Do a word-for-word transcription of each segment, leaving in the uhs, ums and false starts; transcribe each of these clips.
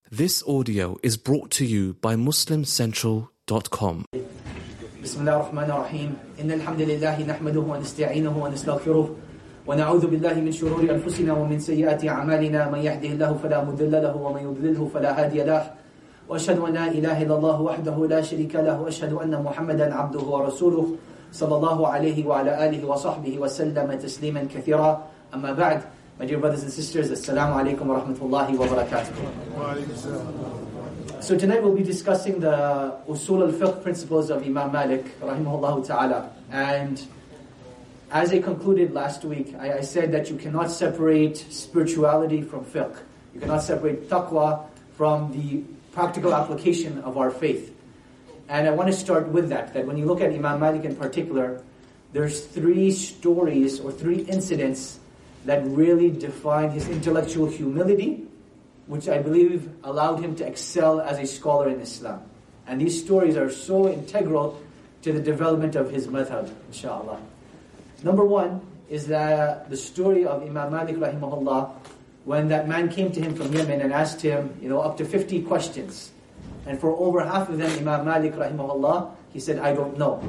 This audio is brought to you by muslim central dot com. بسم الله الرحمن الرحيم إن الحمد لله نحمده ونستعينه ونستغفره ونعوذ بالله من شرور أنفسنا ومن سيئات أعمالنا من يهده الله فلا مضل له ومن يضلله فلا هادي له وأشهد أن لا إله إلا الله وحده لا شريك له وأشهد أن محمدا عبده ورسوله صلى الله عليه وعلى آله وصحبه وسلم تسليما كثيرا. أما بعد, my dear brothers and sisters, Assalamu alaikum wa rahmatullahi wa barakatuh. So tonight we'll be discussing the Usul al-Fiqh principles of Imam Malik rahimahullah ta'ala. And as I concluded last week, I, I said that you cannot separate spirituality from fiqh. You cannot separate taqwa from the practical application of our faith. And I want to start with that, that when you look at Imam Malik in particular, there's three stories or three incidents that really define his intellectual humility, which I believe allowed him to excel as a scholar in Islam. And these stories are so integral to the development of his madhab, inshallah. Number one is the, the story of Imam Malik rahimahullah, when that man came to him from Yemen and asked him, you know, up to fifty questions. And for over half of them, Imam Malik rahimahullah, he said, I don't know.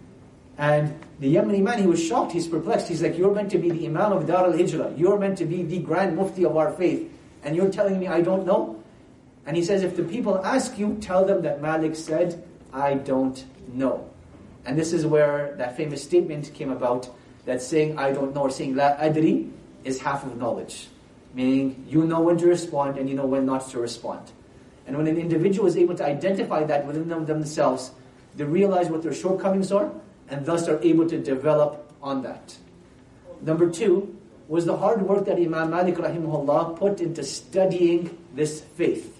And the Yemeni man, he was shocked, he's perplexed. He's like, you're meant to be the Imam of Dar al-Hijrah. You're meant to be the Grand Mufti of our faith. And you're telling me I don't know? And he says, if the people ask you, tell them that Malik said, I don't know. And this is where that famous statement came about, that saying I don't know, or saying La adri, is half of knowledge. Meaning, you know when to respond and you know when not to respond. And when an individual is able to identify that within them themselves, they realize what their shortcomings are, and thus are able to develop on that. Number two was the hard work that Imam Malik rahimahullah put into studying this faith.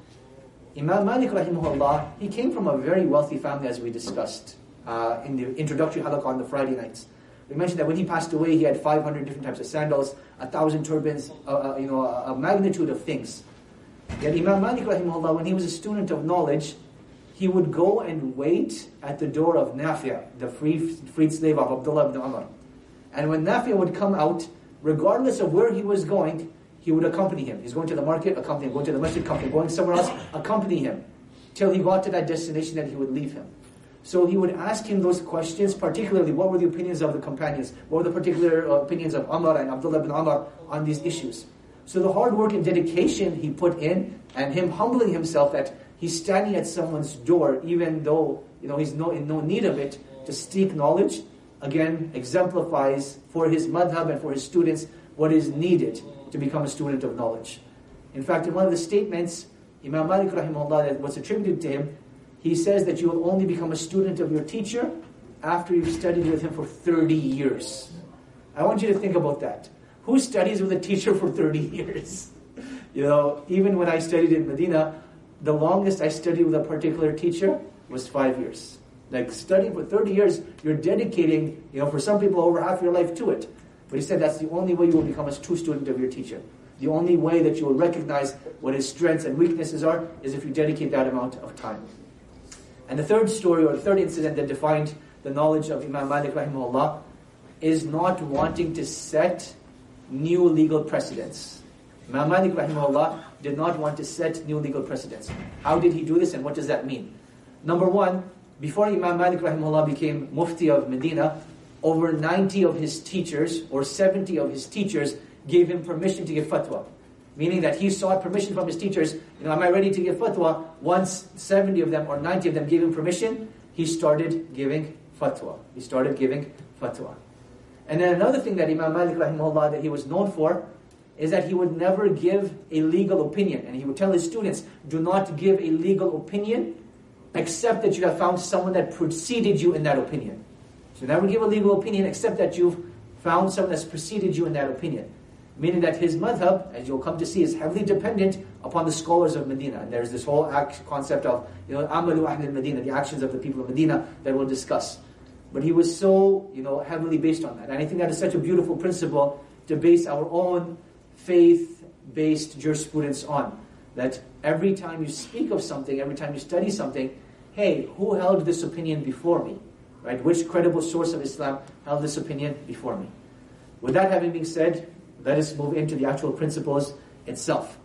Imam Malik rahimahullah, he came from a very wealthy family, as we discussed uh, in the introductory halaqah on the Friday nights. We mentioned that when he passed away, he had five hundred different types of sandals, a thousand turbans, uh, uh, you know, a, a magnitude of things. Yet Imam Malik rahimahullah, when he was a student of knowledge, he would go and wait at the door of Nafi', the free, freed slave of Abdullah ibn Umar. And when Nafi' would come out, regardless of where he was going, he would accompany him. He's going to the market, accompany him. Going to the masjid, accompany him. Going somewhere else, accompany him. Till he got to that destination that he would leave him. So he would ask him those questions, particularly what were the opinions of the companions, what were the particular uh, opinions of Umar and Abdullah ibn Umar on these issues. So the hard work and dedication he put in, and him humbling himself that he's standing at someone's door, even though you know he's no, in no need of it, to seek knowledge, again, exemplifies for his madhab and for his students what is needed to become a student of knowledge. In fact, in one of the statements, Imam Malik rahimahullah, that was attributed to him, he says that you will only become a student of your teacher after you've studied with him for thirty years. I want you to think about that. Who studies with a teacher for thirty years? You know, even when I studied in Medina, the longest I studied with a particular teacher was five years. Like studying for thirty years, you're dedicating, you know, for some people over half your life to it. But he said that's the only way you will become a true student of your teacher. The only way that you will recognize what his strengths and weaknesses are is if you dedicate that amount of time. And the third story, or the third incident that defined the knowledge of Imam Malik rahimahullah, is not wanting to set new legal precedents. Imam Malik rahimahullah did not want to set new legal precedents. How did he do this, and what does that mean? Number one, before Imam Malik rahimahullah became Mufti of Medina, over ninety of his teachers, or seventy of his teachers, gave him permission to give fatwa. Meaning that he sought permission from his teachers, you know, am I ready to give fatwa? Once seventy of them or ninety of them gave him permission, he started giving fatwa. He started giving fatwa. And then another thing that Imam Malik rahimahullah, that he was known for, is that he would never give a legal opinion. And he would tell his students, do not give a legal opinion except that you have found someone that preceded you in that opinion. So never give a legal opinion except that you've found someone that's preceded you in that opinion. Meaning that his madhab, as you'll come to see, is heavily dependent upon the scholars of Medina. And there's this whole act, concept of, you know, amalu ahl al-Medina, the actions of the people of Medina that we'll discuss. But he was so, you know, heavily based on that. And I think that is such a beautiful principle to base our own faith-based jurisprudence on. That every time you speak of something, every time you study something, hey, who held this opinion before me? Right? Which credible source of Islam held this opinion before me? With that having been said, let us move into the actual principles itself.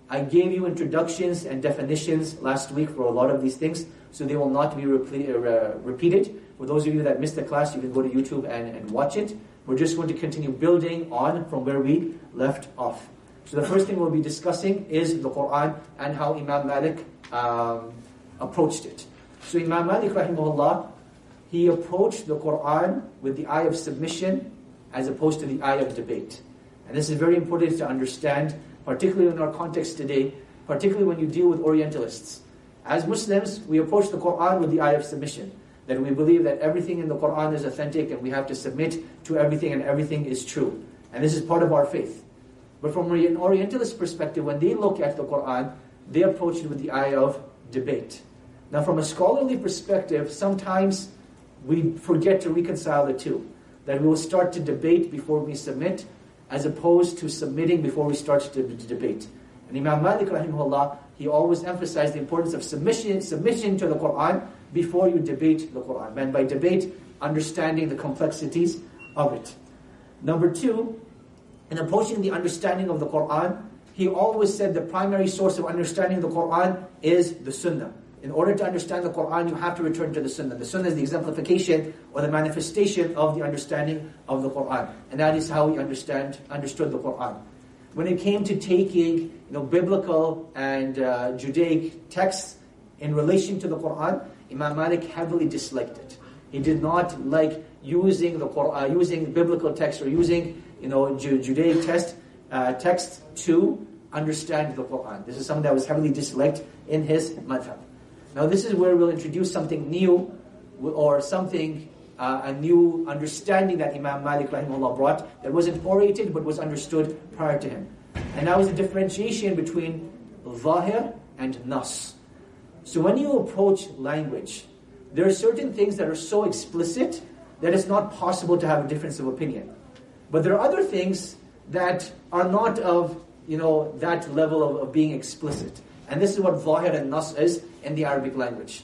I gave you introductions and definitions last week for a lot of these things, so they will not be reple- uh, repeated. For those of you that missed the class, you can go to YouTube and, and watch it. We're just going to continue building on from where we left off. So the first thing we'll be discussing is the Quran and how Imam Malik um, approached it. So Imam Malik rahimahullah, he approached the Quran with the eye of submission as opposed to the eye of debate. And this is very important to understand, particularly in our context today, particularly when you deal with Orientalists. As Muslims, we approach the Quran with the eye of submission. That we believe that everything in the Quran is authentic and we have to submit to everything and everything is true. And this is part of our faith. But from an Orientalist perspective, when they look at the Quran, they approach it with the eye of debate. Now from a scholarly perspective, sometimes we forget to reconcile the two. That we will start to debate before we submit, as opposed to submitting before we start to, to debate. And Imam Malik rahimahullah, he always emphasized the importance of submission, submission to the Quran before you debate the Quran. And by debate, understanding the complexities of it. Number two, in approaching the understanding of the Quran, he always said the primary source of understanding the Quran is the Sunnah. In order to understand the Quran, you have to return to the Sunnah. The Sunnah is the exemplification or the manifestation of the understanding of the Quran. And that is how he understand, understood the Quran. When it came to taking you know, biblical and uh, Judaic texts in relation to the Quran, Imam Malik heavily disliked it. He did not like using the Quran, using biblical text or using you know Ju- Judaic text, uh, text to understand the Quran. This is something that was heavily disliked in his madhab. Now this is where we'll introduce something new or something, uh, a new understanding that Imam Malik rahimahullah brought that wasn't orated but was understood prior to him. And that was the differentiation between Zahir and Nas. So when you approach language, there are certain things that are so explicit that it's not possible to have a difference of opinion. But there are other things that are not of you know that level of, of being explicit. And this is what Zahir and Nas is in the Arabic language.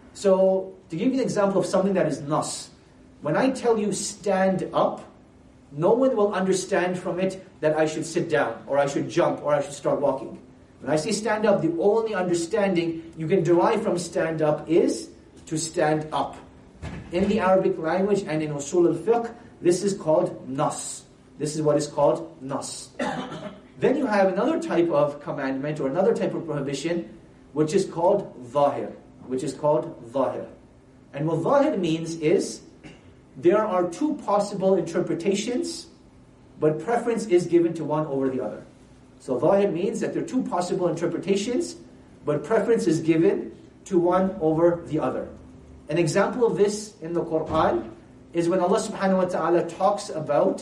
So, to give you an example of something that is Nas, when I tell you stand up, no one will understand from it that I should sit down, or I should jump, or I should start walking. When I say stand up, the only understanding you can derive from stand up is to stand up. In the Arabic language and in Usul al-Fiqh, this is called Nas. This is what is called Nas. Then you have another type of commandment or another type of prohibition, which is called Zahir, which is called Zahir. And what Zahir means is, there are two possible interpretations, but preference is given to one over the other. So Zahir means that there are two possible interpretations, but preference is given to one over the other. An example of this in the Quran is when Allah subhanahu wa ta'ala talks about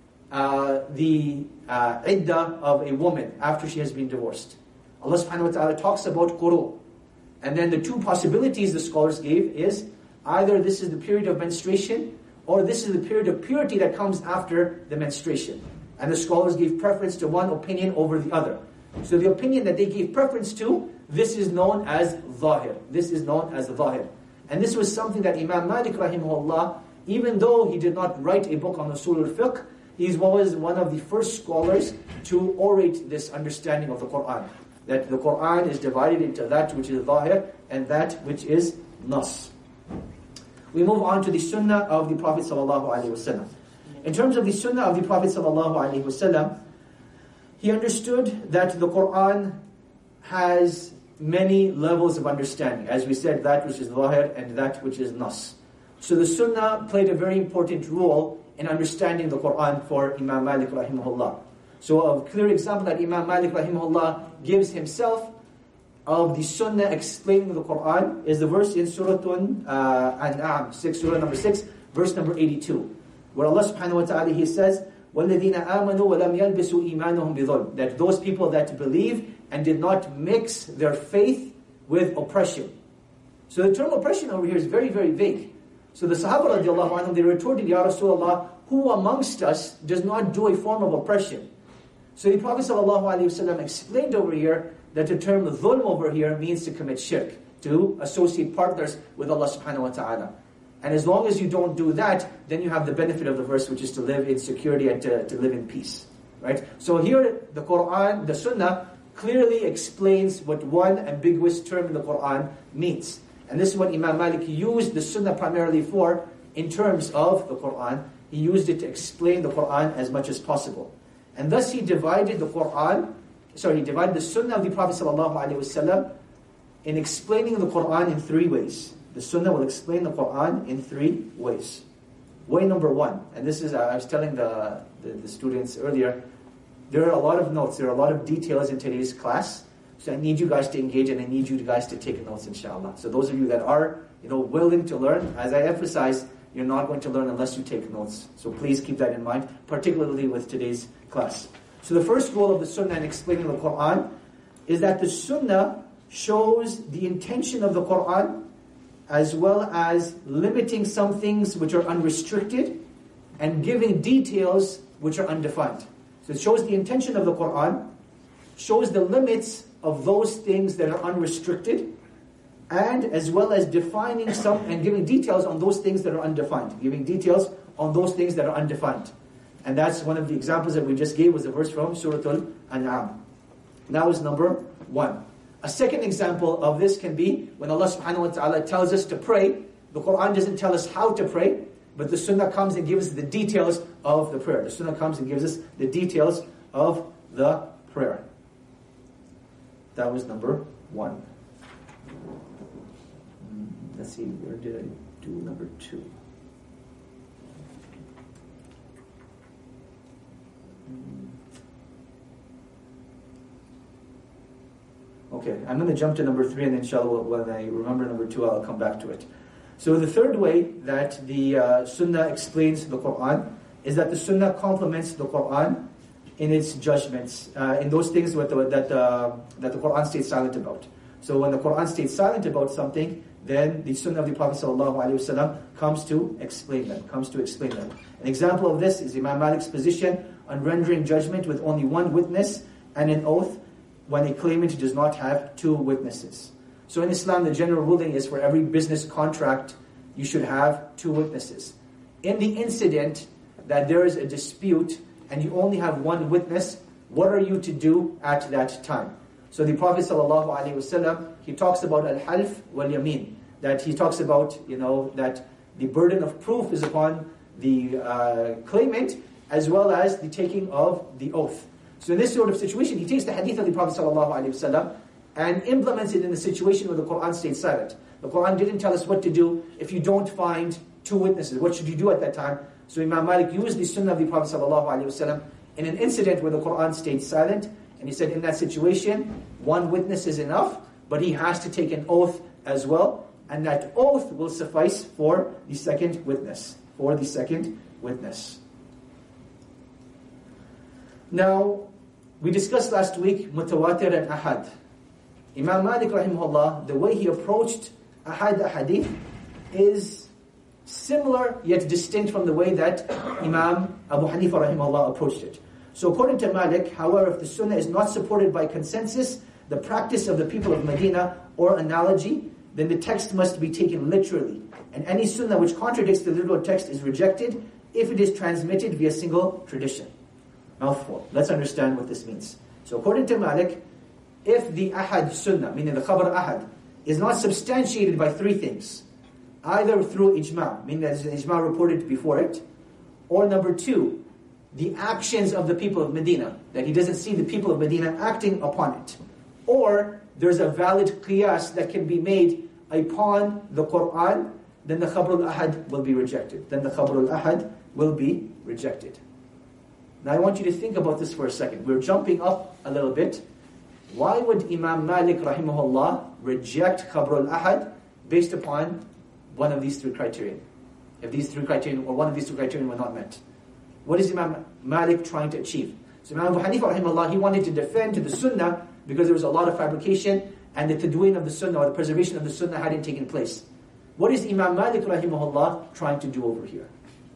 uh, the uh, iddah of a woman after she has been divorced. Allah subhanahu wa ta'ala talks about quru. And then the two possibilities the scholars gave is either this is the period of menstruation or this is the period of purity that comes after the menstruation. And the scholars gave preference to one opinion over the other. So the opinion that they gave preference to, this is known as Zahir. This is known as Zahir. And this was something that Imam Malik rahimahullah, even though he did not write a book on Usul al-Fiqh, he was one of the first scholars to orate this understanding of the Quran. That the Quran is divided into that which is Zahir and that which is Nas. We move on to the Sunnah of the Prophet sallallahu alaihi wasallam. In terms of the Sunnah of the Prophet sallallahu alaihi wasallam, he understood that the Quran has many levels of understanding. As we said, that which is Zahir and that which is Nas. So the Sunnah played a very important role in understanding the Quran for Imam Malik rahimahullah. So a clear example that Imam Malik rahimahullah gives himself of the Sunnah explaining the Quran is the verse in Surah uh, An'am, six, Surah number six, verse number eighty-two, where Allah subhanahu wa ta'ala, He says, وَالَّذِينَ آمَنُوا وَلَمْ يَلْبِسُوا إِيمَانُهُمْ بِظُلْمٍ, that those people that believe and did not mix their faith with oppression. So the term oppression over here is very, very vague. So the Sahaba radiallahu anhum, they retorted, Ya Rasulullah, who amongst us does not do a form of oppression? So the Prophet sallallahu alaihi wasallam explained over here that the term dhulm over here means to commit shirk, to associate partners with Allah subhanahu wa ta'ala. And as long as you don't do that, then you have the benefit of the verse, which is to live in security and to, to live in peace. Right? So here, the Quran, the Sunnah, clearly explains what one ambiguous term in the Quran means. And this is what Imam Malik used the Sunnah primarily for in terms of the Quran. He used it to explain the Quran as much as possible. And thus he divided the Quran, sorry, he divided the Sunnah of the Prophet ﷺ in explaining the Quran in three ways. The Sunnah will explain the Quran in three ways. Way number one, and this is, I was telling the, the, the students earlier, there are a lot of notes, there are a lot of details in today's class, so I need you guys to engage and I need you guys to take notes, inshallah. So those of you that are, you know, willing to learn, as I emphasize, you're not going to learn unless you take notes. So please keep that in mind, particularly with today's class. So the first goal of the Sunnah in explaining the Quran is that the Sunnah shows the intention of the Quran as well as limiting some things which are unrestricted and giving details which are undefined. So it shows the intention of the Quran, shows the limits of those things that are unrestricted, and as well as defining some and giving details on those things that are undefined. Giving details on those things that are undefined. And that's one of the examples that we just gave was a verse from Surah Al-An'am. That was number one. A second example of this can be when Allah subhanahu wa ta'ala tells us to pray. The Quran doesn't tell us how to pray, but the Sunnah comes and gives us the details of the prayer. The Sunnah comes and gives us the details of the prayer. That was number one. Let's see, where did I do number two? Okay, I'm going to jump to number three, and then inshallah, when I remember number two, I'll come back to it. So the third way that the uh, Sunnah explains the Quran is that the Sunnah complements the Quran in its judgments, uh, in those things with the, that, uh, that the Quran stays silent about. So when the Quran stays silent about something, then the Sunnah of the Prophet ﷺ comes to explain them, comes to explain them. An example of this is Imam Malik's position on rendering judgment with only one witness and an oath when a claimant does not have two witnesses. So in Islam, the general ruling is for every business contract, you should have two witnesses. In the incident that there is a dispute and you only have one witness, what are you to do at that time? So the Prophet ﷺ, he talks about al-half wal-yamin, that he talks about, you know, that the burden of proof is upon the uh, claimant as well as the taking of the oath. So in this sort of situation, he takes the hadith of the Prophet ﷺ and implements it in the situation where the Quran stayed silent. The Quran didn't tell us what to do if you don't find two witnesses. What should you do at that time? So Imam Malik used the Sunnah of the Prophet ﷺ in an incident where the Quran stayed silent, and he said in that situation, one witness is enough, but he has to take an oath as well, and that oath will suffice for the second witness. For the second witness. Now, we discussed last week mutawatir and ahad. Imam Malik rahimahullah, the way he approached ahad ahadith is similar yet distinct from the way that Imam Abu Hanifa rahimahullah approached it. So according to Malik, however, if the Sunnah is not supported by consensus, the practice of the people of Medina, or analogy, then the text must be taken literally. And any Sunnah which contradicts the literal text is rejected if it is transmitted via single tradition. Mouthful. Let's understand what this means. So according to Malik, if the ahad Sunnah, meaning the khabar ahad, is not substantiated by three things, either through ijma, meaning that there's an ijma reported before it, or number two, the actions of the people of Medina, that he doesn't see the people of Medina acting upon it, or there's a valid qiyas that can be made upon the Quran, then the khabar al-ahad will be rejected. Then the khabar al-ahad will be rejected. Now I want you to think about this for a second. We're jumping up a little bit. Why would Imam Malik rahimahullah reject khabar al-ahad based upon one of these three criteria? If these three criteria, or one of these two criteria were not met. What is Imam Malik trying to achieve? So Imam Abu Hanifa rahimahullah, he wanted to defend to the Sunnah because there was a lot of fabrication and the tadween of the Sunnah, or the preservation of the Sunnah, hadn't taken place. What is Imam Malik rahimahullah trying to do over here?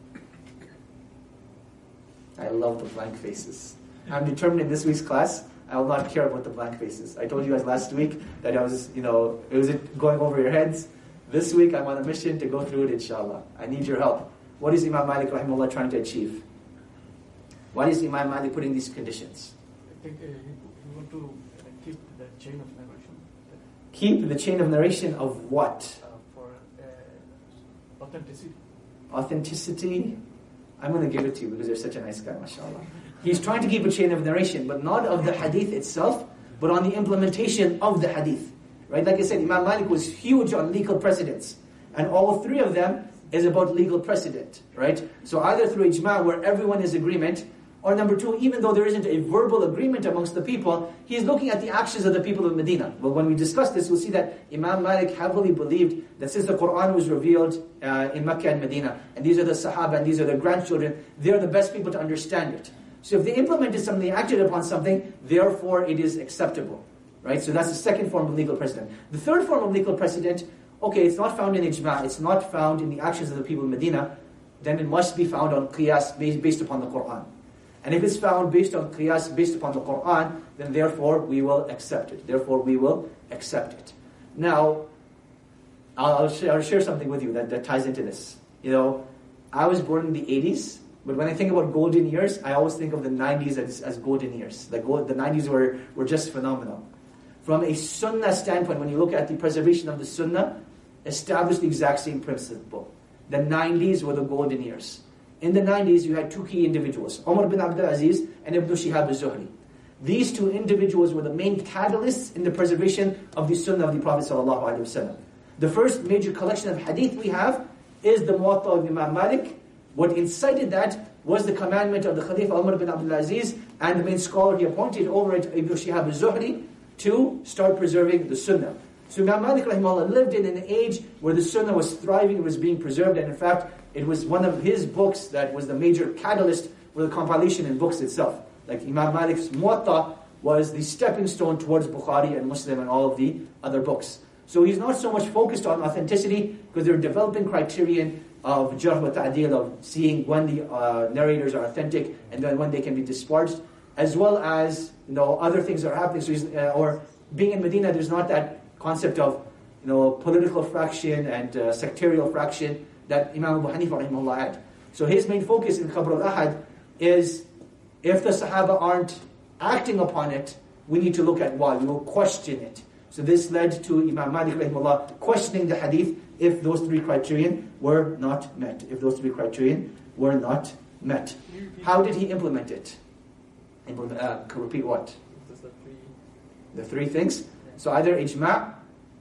I love the blank faces. I'm determined in this week's class, I will not care about the blank faces. I told you guys last week that I was, you know, it was going over your heads. This week I'm on a mission to go through it, inshallah. I need your help. What is Imam Malik rahimahullah trying to achieve? Why is Imam Malik putting these conditions? I think uh, you want to keep the chain of narration. Keep the chain of narration of what? Uh, for uh, authenticity. Authenticity. I'm going to give it to you because you're such a nice guy, mashallah. He's trying to keep a chain of narration, but not of the hadith itself, but on the implementation of the hadith. Right? Like I said, Imam Malik was huge on legal precedents. And all three of them is about legal precedent. Right? So either through ijma', where everyone is agreement, or number two, even though there isn't a verbal agreement amongst the people, he's looking at the actions of the people of Medina. Well, when we discuss this, we'll see that Imam Malik heavily believed that since the Quran was revealed uh, in Mecca and Medina, and these are the Sahaba and these are their grandchildren, they're the best people to understand it. So if they implemented something, they acted upon something, therefore it is acceptable. Right? So that's the second form of legal precedent. The third form of legal precedent, okay, it's not found in ijma', it's not found in the actions of the people of Medina, then it must be found on qiyas based, based upon the Quran. And if it's found based on qiyas, based upon the Quran, then therefore we will accept it. Therefore we will accept it. Now, I'll, I'll, share, I'll share something with you that, that ties into this. You know, I was born in the eighties, but when I think about golden years, I always think of the nineties as, as golden years. The, gold, the nineties were, were just phenomenal. From a sunnah standpoint, when you look at the preservation of the sunnah, established the exact same principle. The nineties were the golden years. In the nineties, you had two key individuals, Umar bin Abdul Aziz and Ibn Shihab al-Zuhri. These two individuals were the main catalysts in the preservation of the sunnah of the Prophet ﷺ. The first major collection of hadith we have is the Muwatta of Imam Malik. What incited that was the commandment of the Khalifa Umar bin Abdul Aziz and the main scholar he appointed over it, Ibn Shihab al-Zuhri, to start preserving the sunnah. So Imam Malik rahimahullah lived in an age where the sunnah was thriving, it was being preserved, and in fact, it was one of his books that was the major catalyst for the compilation in books itself. Like Imam Malik's Muwatta was the stepping stone towards Bukhari and Muslim and all of the other books. So he's not so much focused on authenticity because they're developing criterion of jarh wa ta'dil, of seeing when the uh, narrators are authentic and then when they can be disparaged, as well as, you know, other things that are happening. So he's, uh, or being in Medina, there's not that concept of, you know, political fraction and uh, sectarial fraction that Imam Abu Hanifa rahimahullah had. So his main focus in Qabr al-Ahad is, if the Sahaba aren't acting upon it, we need to look at why. We will question it. So this led to Imam Malik rahimahullah questioning the hadith if those three criterion were not met. If those three criterion were not met. How did he implement it? Implement, uh, repeat what? The three things. So either ijma',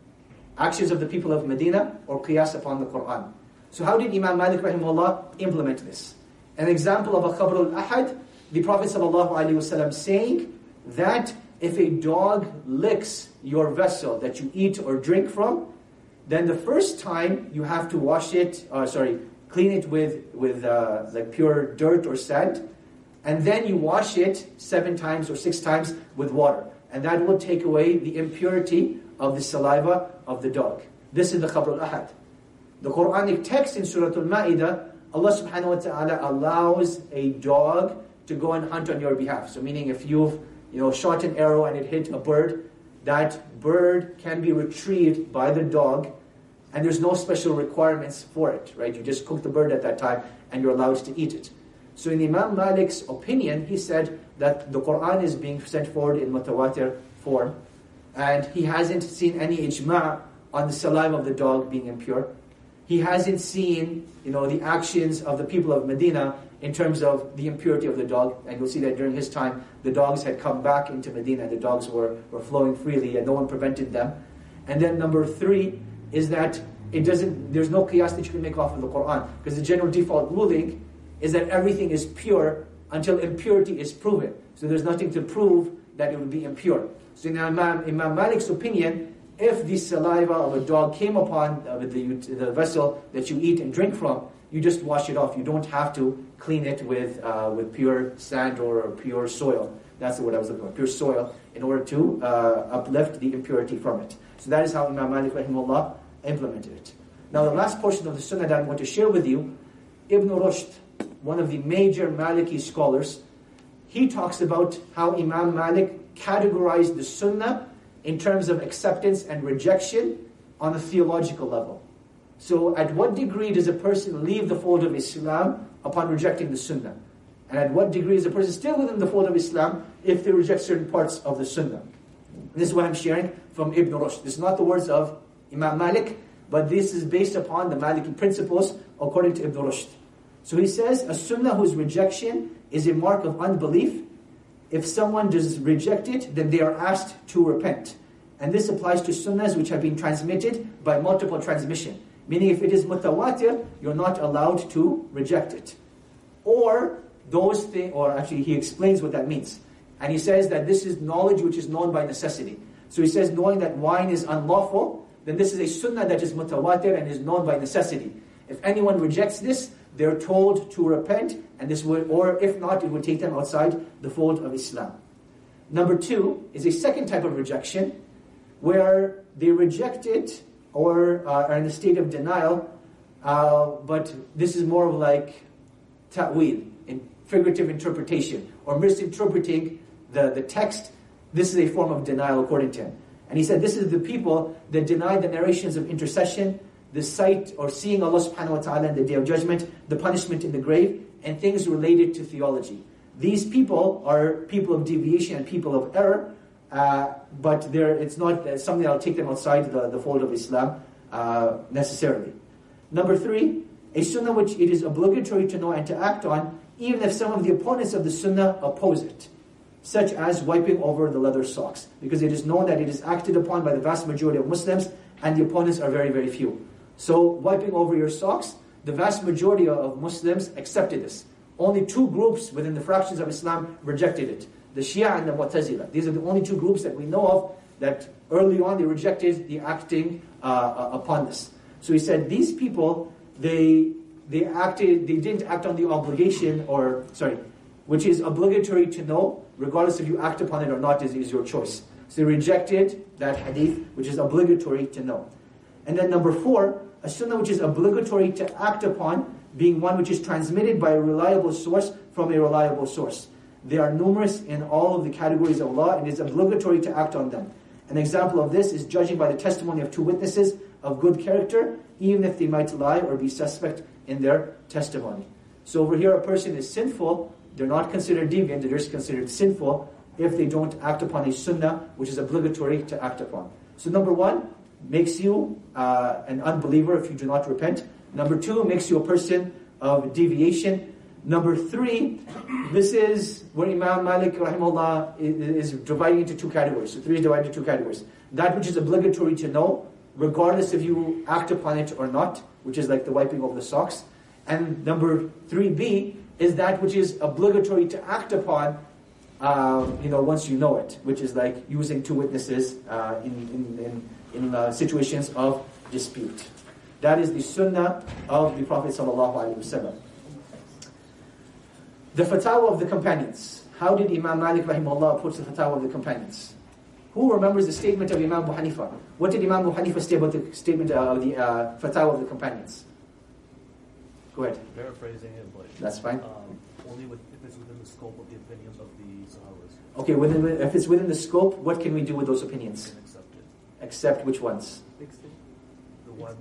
actions of the people of Medina, or qiyas upon the Quran. So how did Imam Malik rahimahullah implement this? An example of a Qabr al-Ahad, the Prophet sallallahu alaihi wasallam saying that if a dog licks your vessel that you eat or drink from, then the first time you have to wash it, uh, sorry, clean it with, with uh, like pure dirt or sand, and then you wash it seven times or six times with water. And that will take away the impurity of the saliva of the dog. This is the Qabr al-Ahad. The Quranic text in Surah Al-Ma'idah, Allah subhanahu wa ta'ala allows a dog to go and hunt on your behalf. So meaning if you've, you know, shot an arrow and it hit a bird, that bird can be retrieved by the dog, and there's no special requirements for it, right? You just cook the bird at that time and you're allowed to eat it. So in Imam Malik's opinion, he said that the Quran is being sent forward in mutawatir form, and he hasn't seen any ijma' on the saliva of the dog being impure. He hasn't seen, you know, the actions of the people of Medina in terms of the impurity of the dog. And you'll see that during his time, the dogs had come back into Medina. The dogs were, were flowing freely and no one prevented them. And then number three is that it doesn't. There's no qiyas that you can make off of the Quran. Because the general default ruling is that everything is pure until impurity is proven. So there's nothing to prove that it would be impure. So in Imam, Imam Malik's opinion, if the saliva of a dog came upon uh, the, the vessel that you eat and drink from, you just wash it off. You don't have to clean it with uh, with pure sand or pure soil. That's the word I was looking for, pure soil, in order to uh, uplift the impurity from it. So that is how Imam Malik rahimahullah implemented it. Now the last portion of the sunnah that I'm going to share with you, Ibn Rushd, one of the major Maliki scholars, he talks about how Imam Malik categorized the sunnah in terms of acceptance and rejection on a theological level. So at what degree does a person leave the fold of Islam upon rejecting the sunnah? And at what degree is a person still within the fold of Islam if they reject certain parts of the sunnah? This is what I'm sharing from Ibn Rushd. This is not the words of Imam Malik, but this is based upon the Maliki principles according to Ibn Rushd. So he says, a sunnah whose rejection is a mark of unbelief. If someone does reject it, then they are asked to repent. And this applies to sunnahs which have been transmitted by multiple transmission. Meaning if it is mutawatir, you're not allowed to reject it. Or those things, or actually he explains what that means. And he says that this is knowledge which is known by necessity. So he says knowing that wine is unlawful, then this is a sunnah that is mutawatir and is known by necessity. If anyone rejects this, they're told to repent, and this would, or if not, it would take them outside the fold of Islam. Number two is a second type of rejection, where they reject it or uh, are in a state of denial, uh, but this is more of like ta'wil, in figurative interpretation, or misinterpreting the, the text. This is a form of denial according to him. And he said this is the people that deny the narrations of intercession, the sight or seeing Allah subhanahu wa ta'ala in the Day of Judgment, the punishment in the grave, and things related to theology. These people are people of deviation and people of error, uh, but they're, it's not something that will take them outside the, the fold of Islam uh, necessarily. Number three, a sunnah which it is obligatory to know and to act on, even if some of the opponents of the sunnah oppose it, such as wiping over the leather socks, because it is known that it is acted upon by the vast majority of Muslims, and the opponents are very, very few. So wiping over your socks, the vast majority of Muslims accepted this. Only two groups within the fractions of Islam rejected it. The Shia and the Mu'tazila. These are the only two groups that we know of that early on they rejected the acting uh, upon this. So he said these people, they they acted, they didn't act on the obligation, or sorry, which is obligatory to know, regardless if you act upon it or not, is, is your choice. So they rejected that hadith, which is obligatory to know. And then number four, a sunnah which is obligatory to act upon, being one which is transmitted by a reliable source from a reliable source. They are numerous in all of the categories of law, and it is obligatory to act on them. An example of this is judging by the testimony of two witnesses of good character, even if they might lie or be suspect in their testimony. So over here, a person is sinful, they're not considered deviant, they're just considered sinful if they don't act upon a sunnah which is obligatory to act upon. So number one, makes you uh, an unbeliever if you do not repent. Number two, makes you a person of deviation. Number three, this is where Imam Malik rahimahullah is dividing into two categories. So three is divided into two categories. That which is obligatory to know, regardless if you act upon it or not, which is like the wiping of the socks. And number three B is that which is obligatory to act upon, um, you know, once you know it, which is like using two witnesses uh, in in, in, in uh, situations of dispute. That is the sunnah of the Prophet sallallahu alaihi wasallam. The fatwa of the companions. How did Imam Malik rahimahullah put the fatwa of the companions? Who remembers the statement of Imam Abu Hanifa? What did Imam Abu Hanifa say about the statement of the uh, fatwa of the companions? Go ahead. Paraphrasing it, but that's fine. Um, only with, if it's within the scope of the opinions of the Sahabas. Okay, within, if it's within the scope, what can we do with those opinions? We can accept it. Accept which ones? The one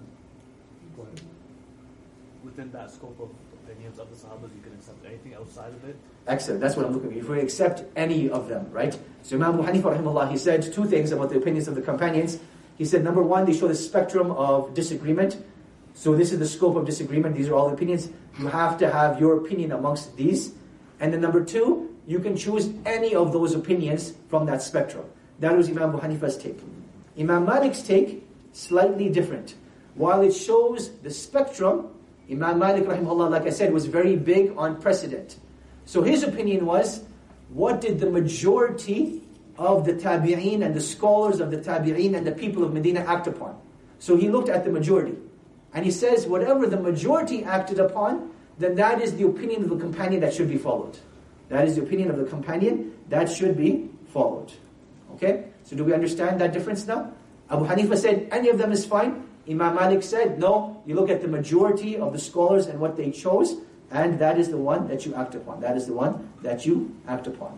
within that scope of opinions of the Sahabas, you can accept anything outside of it. Excellent. That's what I'm looking for. If we accept any of them, right? So Imam Abu Hanifa rahimahullah, he said two things about the opinions of the companions. He said, number one, they show the spectrum of disagreement. So this is the scope of disagreement. These are all the opinions. You have to have your opinion amongst these. And then number two, you can choose any of those opinions from that spectrum. That was Imam Abu Hanifa's take. Imam Malik's take, slightly different. While it shows the spectrum, Imam Malik rahimahullah, like I said, was very big on precedent. So his opinion was, what did the majority of the tabi'een and the scholars of the tabi'een and the people of Medina act upon? So he looked at the majority. And he says, whatever the majority acted upon, then that is the opinion of the companion that should be followed. That is the opinion of the companion that should be followed. Okay? So do we understand that difference now? Abu Hanifa said, any of them is fine. Imam Malik said, no, you look at the majority of the scholars and what they chose, and that is the one that you act upon. That is the one that you act upon.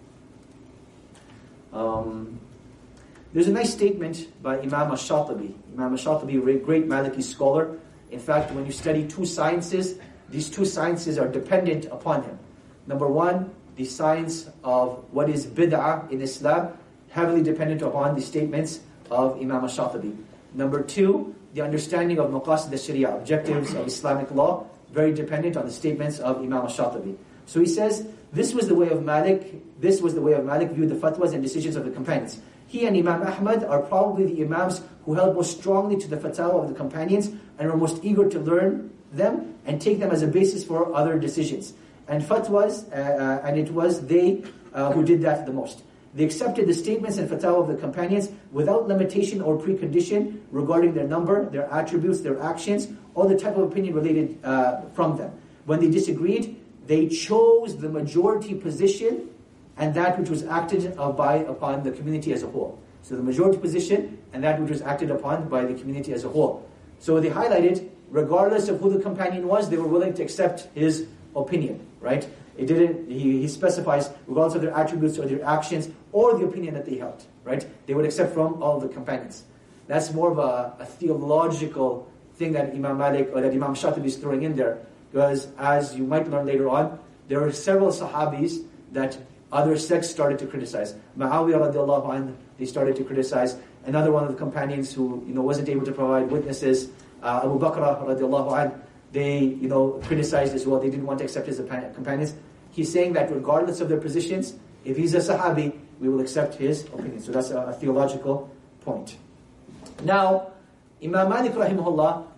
Um, there's a nice statement by Imam Ash-Shatibi. Imam Ash-Shatibi, a great Maliki scholar. In fact, when you study two sciences, these two sciences are dependent upon him. Number one, the science of what is bid'ah in Islam heavily dependent upon the statements of Imam al-Shatibi. Number two, the understanding of maqasid al-Sharia, objectives of Islamic law, very dependent on the statements of Imam al-Shatibi. So he says, this was the way of Malik, this was the way of Malik viewed the fatwas and decisions of the companions. He and Imam Ahmad are probably the Imams who held most strongly to the fatwa of the companions and were most eager to learn them and take them as a basis for other decisions. And fatwas, uh, uh, and it was they uh, who did that the most. They accepted the statements and fatwa of the companions without limitation or precondition regarding their number, their attributes, their actions, or the type of opinion related uh, from them. When they disagreed, they chose the majority position and that which was acted by upon the community as a whole. So the majority position and that which was acted upon by the community as a whole. So they highlighted, regardless of who the companion was, they were willing to accept his opinion, right? It didn't. He, he specifies, regardless of their attributes or their actions or the opinion that they held, right? They would accept from all the companions. That's more of a, a theological thing that Imam Malik or that Imam Shatibi is throwing in there, because as you might learn later on, there are several Sahabis that other sects started to criticize. Muawiyah radiallahu anhu, they started to criticize. Another one of the companions who you know wasn't able to provide witnesses, uh, Abu Bakr radiallahu anhu, they you know criticized as well. They didn't want to accept his companions. He's saying that regardless of their positions, if he's a Sahabi, we will accept his opinion. So that's a, a theological point. Now, Imam Malik rahimahullah,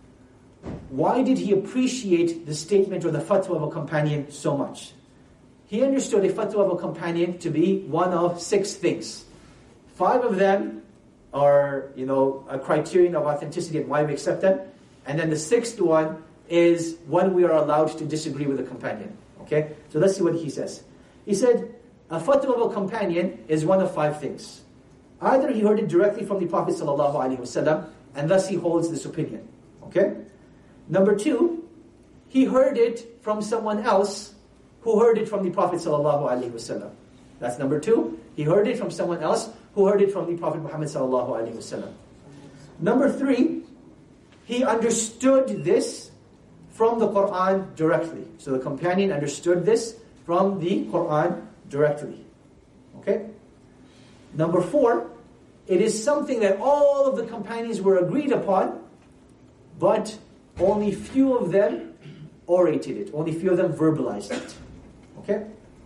why did he appreciate the statement or the fatwa of a companion so much? He understood a fatwa of a companion to be one of six things. Five of them are, you know, a criterion of authenticity and why we accept them. And then the sixth one is when we are allowed to disagree with a companion. Okay? So let's see what he says. He said, a fatwa of a companion is one of five things. Either he heard it directly from the Prophet ﷺ, and thus he holds this opinion. Okay? Number two, he heard it from someone else who heard it from the Prophet ﷺ. That's number two. He heard it from someone else who heard it from the Prophet Muhammad ﷺ. Number three, he understood this from the Quran directly. So the companion understood this from the Quran directly. Okay? Number four, it is something that all of the companions were agreed upon, but only few of them orated it. Only few of them verbalized it. Okay?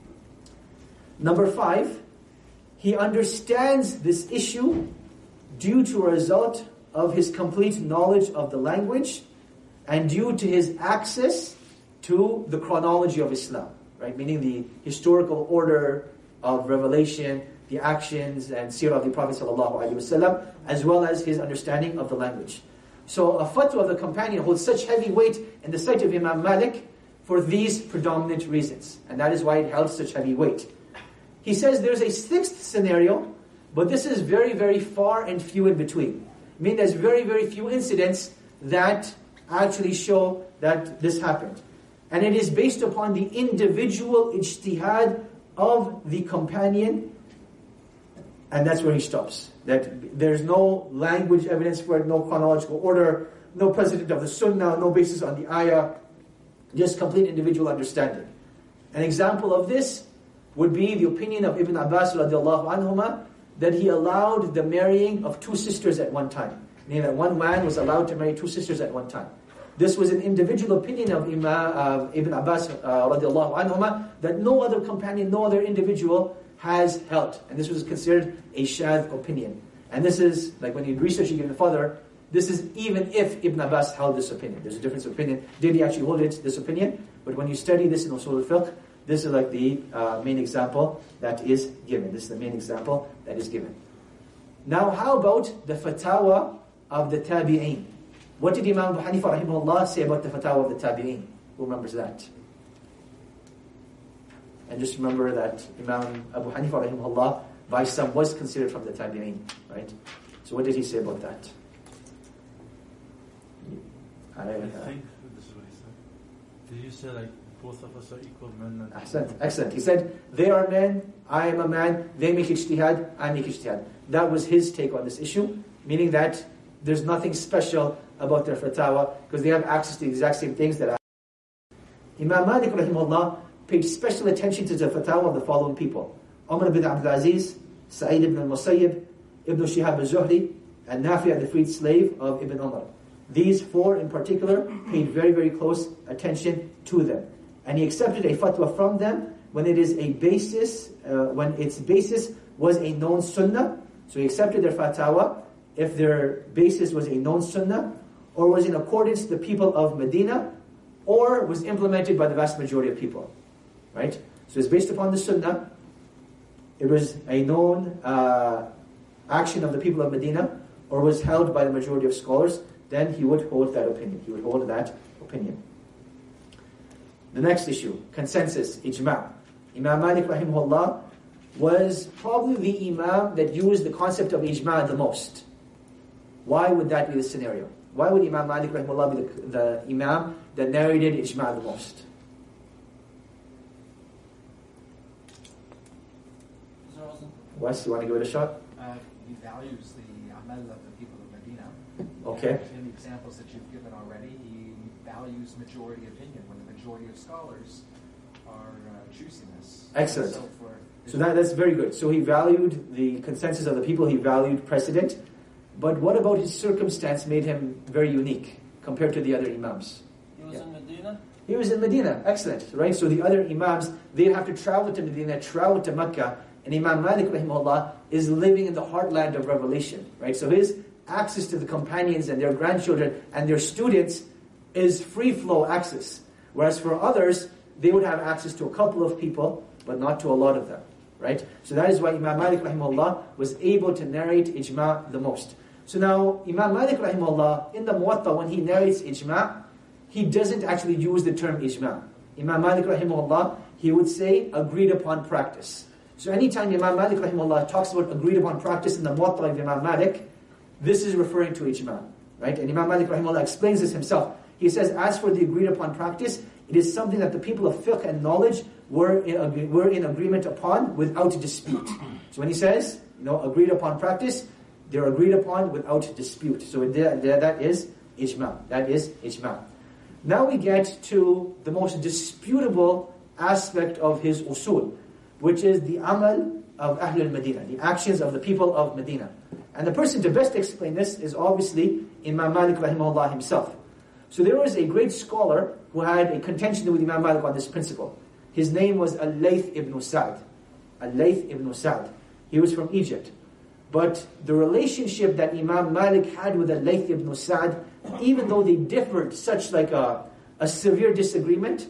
Number five, he understands this issue due to a result of his complete knowledge of the language and due to his access to the chronology of Islam, right? Meaning the historical order of revelation, the actions and seerah of the Prophet ﷺ, as well as his understanding of the language. So a fatwa of the companion holds such heavy weight in the sight of Imam Malik for these predominant reasons. And that is why it held such heavy weight. He says there's a sixth scenario, but this is very, very far and few in between. I mean, there's very, very few incidents that actually show that this happened. And it is based upon the individual ijtihad of the companion, and that's where he stops. That there's no language evidence for it, no chronological order, no precedent of the sunnah, no basis on the ayah, just complete individual understanding. An example of this would be the opinion of Ibn Abbas radiallahu anhuma, that he allowed the marrying of two sisters at one time. Meaning that one man was allowed to marry two sisters at one time. This was an individual opinion of Imam, uh, Ibn Abbas uh, radiallahu anhuma, that no other companion, no other individual has held. And this was considered a shadh opinion. And this is, like when you research it even further, this is even if Ibn Abbas held this opinion. There's a difference of opinion. Did he actually hold it, this opinion? But when you study this in Usul al-Fiqh, this is like the uh, main example that is given. This is the main example that is given. Now, how about the fatwa of the tabi'een? What did Imam Abu Hanifa rahimahullah say about the fatwa of the tabi'een? Who remembers that? And just remember that Imam Abu Hanifa rahimahullah, by some, was considered from the tabi'een, right? So what did he say about that? I, uh, I think this is what he said. Did you say like both of us are equal men? And excellent, excellent. He said, they are men, I am a man, they make ijtihad, I make ijtihad. That was his take on this issue, meaning that there's nothing special about their fatwa because they have access to the exact same things that I have. Imam Malik rahimahullah paid special attention to the fatwa of the following people: Umar bin Abdul Aziz, Sa'id ibn al-Musayyib, Ibn Shihab al-Zuhri, and Nafi' the freed slave of Ibn Umar. These four in particular paid very, very close attention to them. And he accepted a fatwa from them when it is a basis, uh, when its basis was a known sunnah. So he accepted their fatwa if their basis was a known sunnah, or was in accordance to the people of Medina, or was implemented by the vast majority of people. Right? So it's based upon the sunnah. It was a known uh, action of the people of Medina, or was held by the majority of scholars, then he would hold that opinion. He would hold that opinion. The next issue, consensus, ijma'. Imam Malik rahimahullah was probably the imam that used the concept of ijma' the most. Why would that be the scenario? Why would Imam Malik rahimahullah be the, the imam that narrated ijma' the most? Wes, you want to give it a shot? Uh, he values the amal of the people of Medina. Okay. And in the examples that you've given already, he values majority opinion, when the majority of scholars are uh, choosing this. Excellent. So, for so that, that's very good. So he valued the consensus of the people, he valued precedent. But what about his circumstance made him very unique compared to the other imams? He was Yeah. in Medina? He was in Medina. Excellent. Right? So the other imams, they'd have to travel to Medina, travel to Mecca. And Imam Malik rahimahullah is living in the heartland of revelation. Right? So his access to the companions and their grandchildren and their students is free flow access. Whereas for others, they would have access to a couple of people, but not to a lot of them. Right? So that is why Imam Malik rahimahullah was able to narrate ijma' the most. So now, Imam Malik rahimahullah, in the Muwatta, when he narrates ijma', he doesn't actually use the term ijma'. Imam Malik rahimahullah, he would say agreed upon practice. So anytime Imam Malik rahimahullah talks about agreed upon practice in the Muwatta of Imam Malik, this is referring to ijma'. Right? And Imam Malik rahimahullah explains this himself. He says, as for the agreed upon practice, it is something that the people of fiqh and knowledge were in, were in agreement upon without dispute. So when he says, you know, agreed upon practice, they're agreed upon without dispute. So that, that is ijma'. That is ijma'. Now we get to the most disputable aspect of his usul, which is the amal of Ahlul Medina, the actions of the people of Medina. And the person to best explain this is obviously Imam Malik rahimahullah himself. So there was a great scholar who had a contention with Imam Malik on this principle. His name was Al-Layth ibn Sa'd. Al-Layth ibn Sa'd. He was from Egypt. But the relationship that Imam Malik had with Al-Layth ibn Sa'd, even though they differed such like a, a severe disagreement,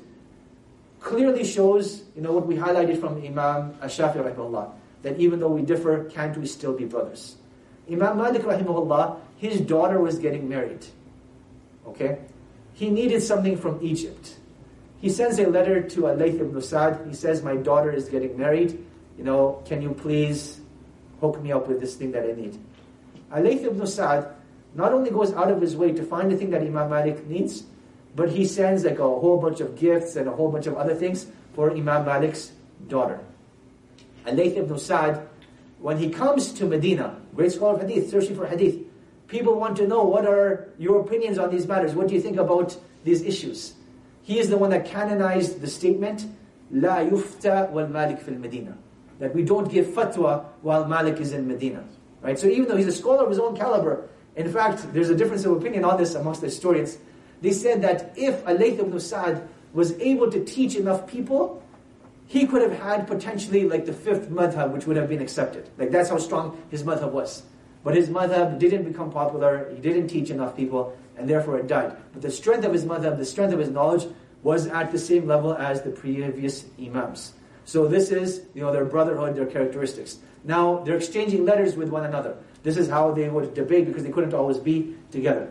clearly shows, you know, what we highlighted from Imam Ash-Shafi'i rahimahullah, that even though we differ, can't we still be brothers? Imam Malik rahimahullah, his daughter was getting married. Okay? He needed something from Egypt. He sends a letter to Al-Layth ibn Sa'd. He says, my daughter is getting married. You know, can you please hook me up with this thing that I need? Al-Layth ibn Sa'd not only goes out of his way to find the thing that Imam Malik needs, but he sends like a whole bunch of gifts and a whole bunch of other things for Imam Malik's daughter. Al-Layth ibn Sa'd, when he comes to Medina, great scholar of hadith, searching for hadith, people want to know, what are your opinions on these matters? What do you think about these issues? He is the one that canonized the statement, La yufta wal Malik fil Medina, that we don't give fatwa while Malik is in Medina. Right? So even though he's a scholar of his own caliber, in fact, there's a difference of opinion on this amongst the historians. They said that if Al-Layth ibn Sa'd was able to teach enough people, he could have had potentially like the fifth madhab, which would have been accepted. Like that's how strong his madhab was. But his madhab didn't become popular, he didn't teach enough people, and therefore it died. But the strength of his madhab, the strength of his knowledge, was at the same level as the previous imams. So this is, you know, their brotherhood, their characteristics. Now, they're exchanging letters with one another. This is how they would debate, because they couldn't always be together.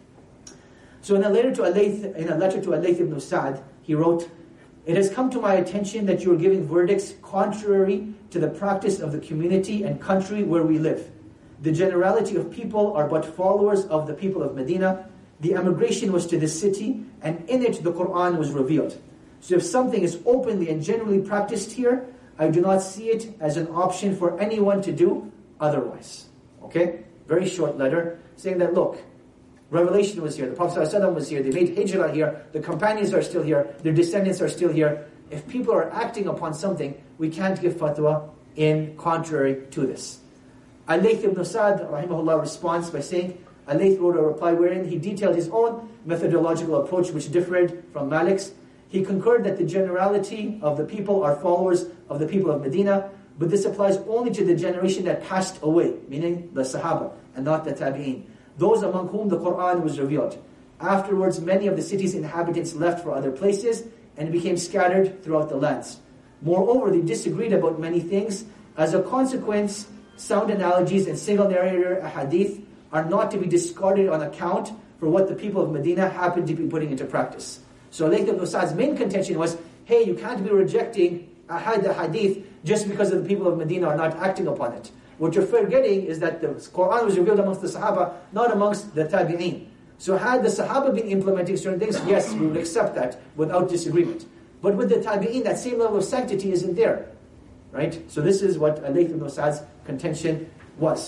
So in a letter to Al-Layth, in a letter to Al-Layth ibn Sa'd, he wrote, it has come to my attention that you are giving verdicts contrary to the practice of the community and country where we live. The generality of people are but followers of the people of Medina. The emigration was to this city, and in it the Quran was revealed. So if something is openly and generally practiced here, I do not see it as an option for anyone to do otherwise. Okay? Very short letter, saying that, look, revelation was here, the Prophet ﷺ was here, they made hijrah here, the companions are still here, their descendants are still here. If people are acting upon something, we can't give fatwa in contrary to this. Al-Layth ibn Sa'd, rahimahullah, responds by saying, Al-Layth wrote a reply wherein he detailed his own methodological approach which differed from Malik's. He concurred that the generality of the people are followers of the people of Medina, but this applies only to the generation that passed away, meaning the Sahaba, and not the Tabi'een, those among whom the Qur'an was revealed. Afterwards, many of the city's inhabitants left for other places and became scattered throughout the lands. Moreover, they disagreed about many things. As a consequence, sound analogies and single narrator ahadith are not to be discarded on account for what the people of Medina happened to be putting into practice. So Layth ibn Sa'd's main contention was, hey, you can't be rejecting ahad hadith just because of the people of Medina are not acting upon it. What you're forgetting is that the Qur'an was revealed amongst the Sahaba, not amongst the Tabi'een. So had the Sahaba been implementing certain things, yes, we would accept that without disagreement. But with the Tabi'een, that same level of sanctity isn't there. Right? So this is what Layth ibn Sa'd's contention was.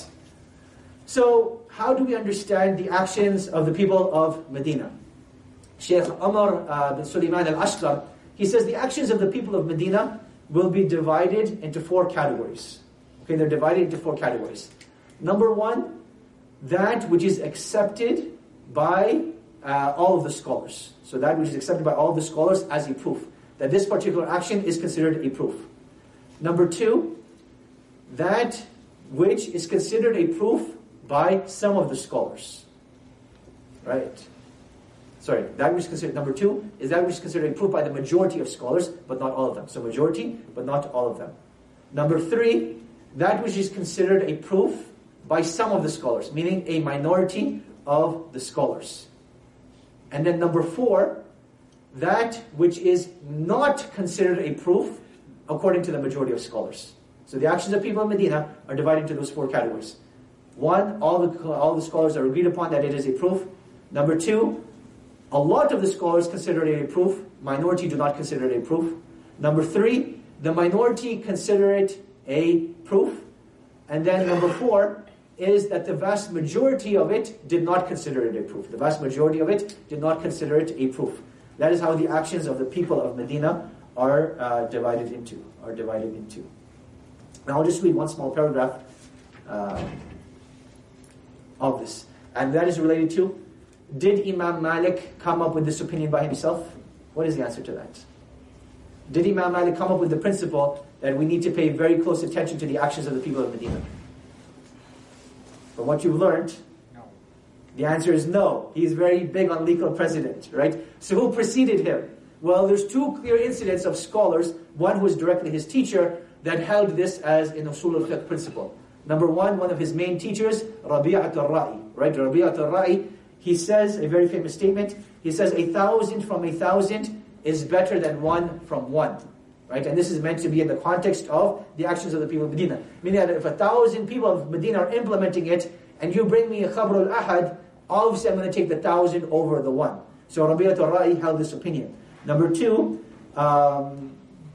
So how do we understand the actions of the people of Medina? Shaykh Umar uh, bin Sulaiman al-Ashqar, he says the actions of the people of Medina will be divided into four categories. Okay, they're divided into four categories. Number one, that which is accepted by uh, all of the scholars. So that which is accepted by all of the scholars as a proof. That this particular action is considered a proof. Number two, that which is considered a proof by some of the scholars. Right? Sorry, that which is considered, number two, is that which is considered a proof by the majority of scholars, but not all of them. So majority, but not all of them. Number three, that which is considered a proof by some of the scholars, meaning a minority of the scholars. And then number four, that which is not considered a proof according to the majority of scholars. So the actions of people in Medina are divided into those four categories. One, all the all the scholars are agreed upon that it is a proof. Number two, a lot of the scholars consider it a proof. Minority do not consider it a proof. Number three, the minority consider it a proof. And then number four is that the vast majority of it did not consider it a proof. The vast majority of it did not consider it a proof. That is how the actions of the people of Medina are uh, divided into. Are divided into. Now I'll just read one small paragraph uh, of this. And that is related to, did Imam Malik come up with this opinion by himself? What is the answer to that? Did Imam Malik come up with the principle that we need to pay very close attention to the actions of the people of Medina? From what you've learned, No. the answer is no. He is very big on legal precedent, right? So who preceded him? Well, there's two clear incidents of scholars, one who was directly his teacher, that held this as an usul al-fiqh principle. Number one, one of his main teachers, Rabi'at al-Ra'i, right? Rabi'at al-Ra'i, he says, a very famous statement, he says, a thousand from a thousand is better than one from one. Right? And this is meant to be in the context of the actions of the people of Medina. Meaning that if a thousand people of Medina are implementing it, and you bring me a khabr al-ahad, obviously I'm going to take the thousand over the one. So Rabi'at al-Ra'i held this opinion. Number two, um,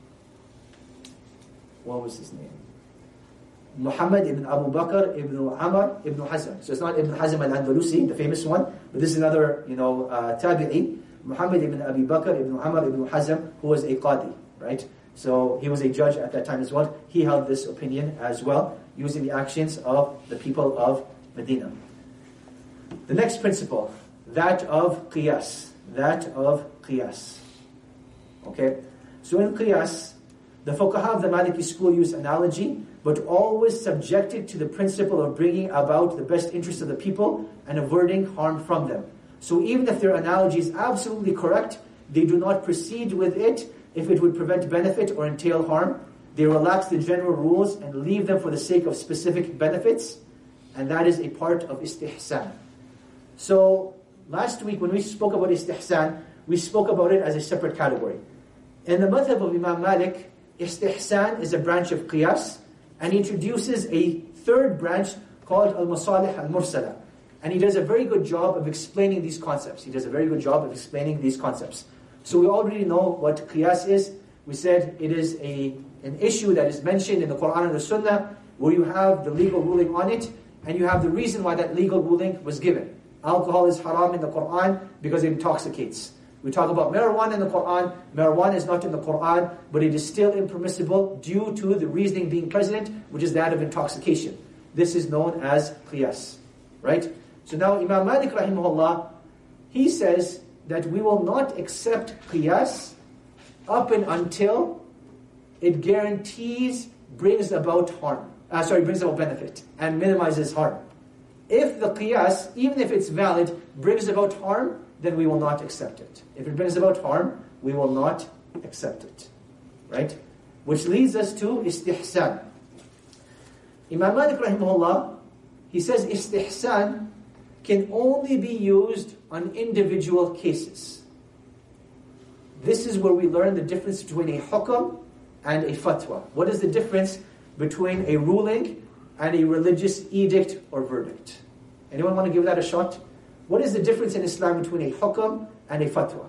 what was his name? Muhammad ibn Abu Bakr ibn Amr ibn Hazm. So it's not Ibn Hazm al-Andalusi, the famous one, but this is another, you know, uh, tabi'i, Muhammad ibn Abi Bakr ibn Amr ibn Hazm, who was a qadi, right? So he was a judge at that time as well. He held this opinion as well, using the actions of the people of Medina. The next principle, that of qiyas, that of qiyas. Okay, so in qiyas, the fuqaha of the Maliki school use analogy, but always subjected to the principle of bringing about the best interest of the people and averting harm from them. So even if their analogy is absolutely correct, they do not proceed with it if it would prevent benefit or entail harm. They relax the general rules and leave them for the sake of specific benefits, and that is a part of istihsan. So last week when we spoke about istihsan, we spoke about it as a separate category. In the madhab of Imam Malik, istihsan is a branch of qiyas, and he introduces a third branch called al-masalih al-mursala. And he does a very good job of explaining these concepts. He does a very good job of explaining these concepts. So we already know what qiyas is. We said it is a an issue that is mentioned in the Quran and the Sunnah, where you have the legal ruling on it, and you have the reason why that legal ruling was given. Alcohol is haram in the Quran because it intoxicates. We talk about marijuana in the Quran. Marijuana is not in the Quran, but it is still impermissible due to the reasoning being present, which is that of intoxication. This is known as qiyas. Right? So now Imam Malik rahimahullah, he says that we will not accept qiyas up and until it guarantees, brings about harm. Uh, sorry, brings about benefit and minimizes harm. If the qiyas, even if it's valid, brings about harm, then we will not accept it. If it brings about harm, we will not accept it. Right? Which leads us to istihsan. Imam Malik rahimahullah, he says istihsan can only be used on individual cases. This is where we learn the difference between a hukam and a fatwa. What is the difference between a ruling and a religious edict or verdict? Anyone want to give that a shot? What is the difference in Islam between a hukam and a fatwa?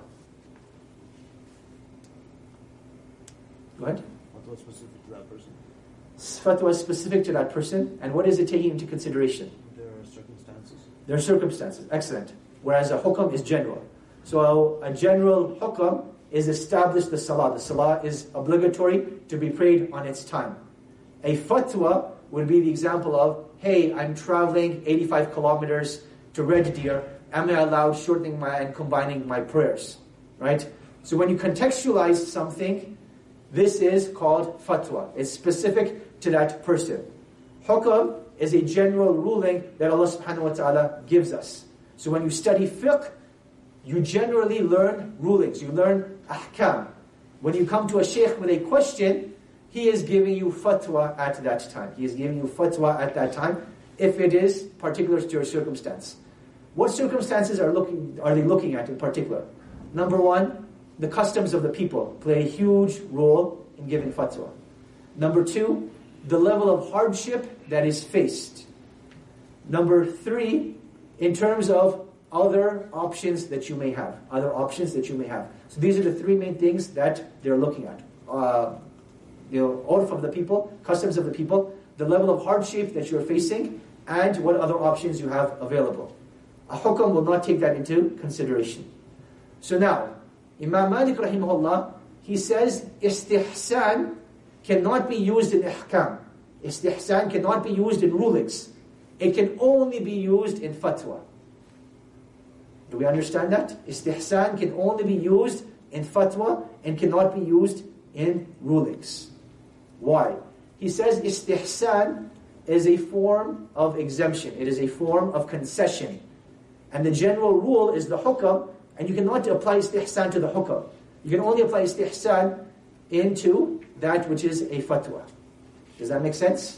Go ahead. Fatwa specific to that person. Fatwa is specific to that person, and what is it taking into consideration? There are circumstances. There are circumstances. Excellent. Whereas a hukam is general. So a general hukam is established the salah. The salah is obligatory to be prayed on its time. A fatwa would be the example of, hey, I'm traveling eighty-five kilometers to Red Deer. Am I allowed shortening my and combining my prayers? Right? So when you contextualize something, this is called fatwa. It's specific to that person. Hukam is a general ruling that Allah subhanahu wa ta'ala gives us. So when you study fiqh, you generally learn rulings. You learn ahkam. When you come to a shaykh with a question, he is giving you fatwa at that time. He is giving you fatwa at that time if it is particular to your circumstance. What circumstances are looking are they looking at in particular? Number one, the customs of the people play a huge role in giving fatwa. Number two, the level of hardship that is faced. Number three, in terms of other options that you may have. Other options that you may have. So these are the three main things that they're looking at. Uh, you know, urf of the people, customs of the people, the level of hardship that you're facing, and what other options you have available. A hukam will not take that into consideration. So now, Imam Malik rahimahullah, he says, istihsan cannot be used in ihkam. Istihsan cannot be used in rulings. It can only be used in fatwa. Do we understand that? Istihsan can only be used in fatwa and cannot be used in rulings. Why? He says istihsan is a form of exemption. It is a form of concession. And the general rule is the hukam, and you cannot apply istihsan to the hukam. You can only apply istihsan into that which is a fatwa. Does that make sense?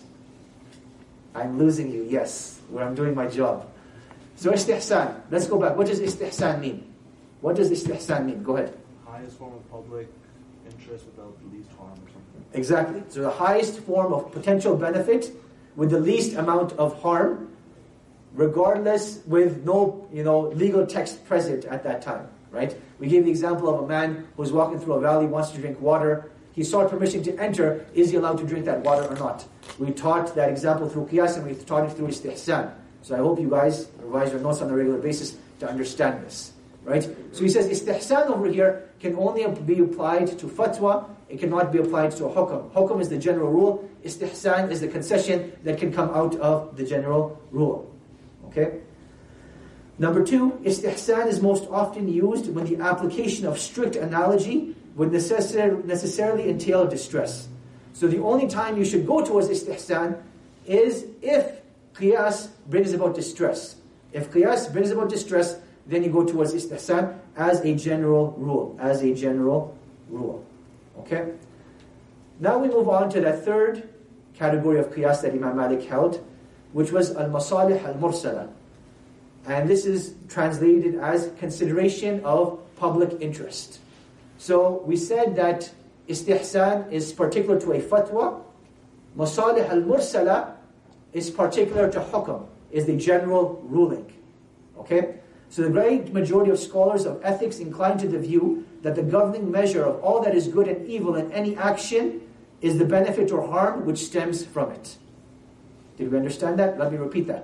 I'm losing you, yes, where I'm doing my job. So istihsan, let's go back. What does istihsan mean? What does istihsan mean? Go ahead. Highest form of public interest without the least harm or something. Exactly. So the highest form of potential benefit with the least amount of harm, regardless, with no, you know, legal text present at that time, right? We gave the example of a man who's walking through a valley, wants to drink water. He sought permission to enter. Is he allowed to drink that water or not? We taught that example through qiyas, and we taught it through istihsan. So I hope you guys revise your notes on a regular basis to understand this, right? So he says istihsan over here can only be applied to fatwa. It cannot be applied to a hukam. Hukam is the general rule. Istihsan is the concession that can come out of the general rule. Okay? Number two, istihsan is most often used when the application of strict analogy would necessar- necessarily entail distress. So the only time you should go towards istihsan is if qiyas brings about distress. If qiyas brings about distress, then you go towards istihsan as a general rule. As a general rule. Okay? Now we move on to that third category of qiyas that Imam Malik held, which was al-masalih al-mursala. And this is translated as consideration of public interest. So we said that istihsan is particular to a fatwa. Masalih al-mursala is particular to hukam, is the general ruling. Okay? So the great majority of scholars of ethics incline to the view that the governing measure of all that is good and evil in any action is the benefit or harm which stems from it. Did we understand that? Let me repeat that.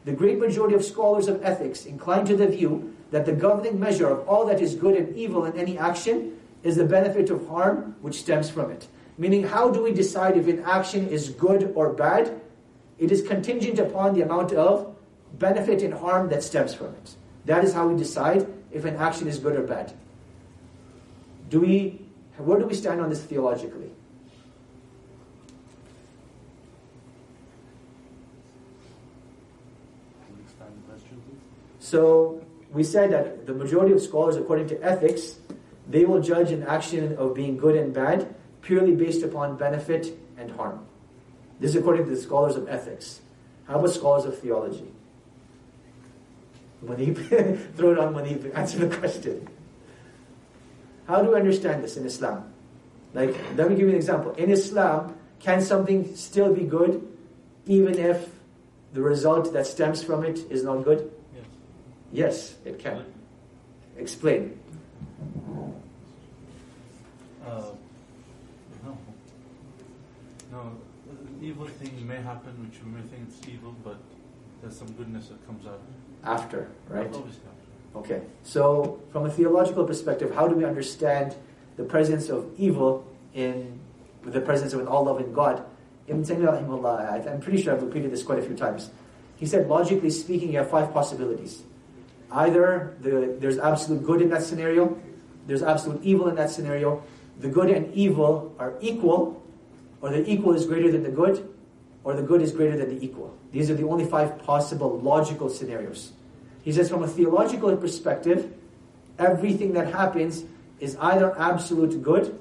The great majority of scholars of ethics incline to the view that the governing measure of all that is good and evil in any action is the benefit of harm which stems from it. Meaning, how do we decide if an action is good or bad? It is contingent upon the amount of benefit and harm that stems from it. That is how we decide if an action is good or bad. Do we, where do we stand on this theologically? So, we said that the majority of scholars, according to ethics, they will judge an action of being good and bad purely based upon benefit and harm. This is according to the scholars of ethics. How about scholars of theology? Munib, throw it on Munib, answer the question. How do we understand this in Islam? Like, let me give you an example. In Islam, can something still be good even if the result that stems from it is not good? Yes. Yes, it can. Explain. Uh, no. No, an evil thing may happen which you may think it's evil, but there's some goodness that comes out. After, right? Obviously after. Okay. So, from a theological perspective, how do we understand the presence of evil in with the presence of an all-loving God? Ibn Taymiyyah, rahimahullah, I'm pretty sure I've repeated this quite a few times. He said, logically speaking, you have five possibilities. Either the, there's absolute good in that scenario, there's absolute evil in that scenario, the good and evil are equal, or the equal is greater than the good, or the good is greater than the equal. These are the only five possible logical scenarios. He says from a theological perspective, everything that happens is either absolute good,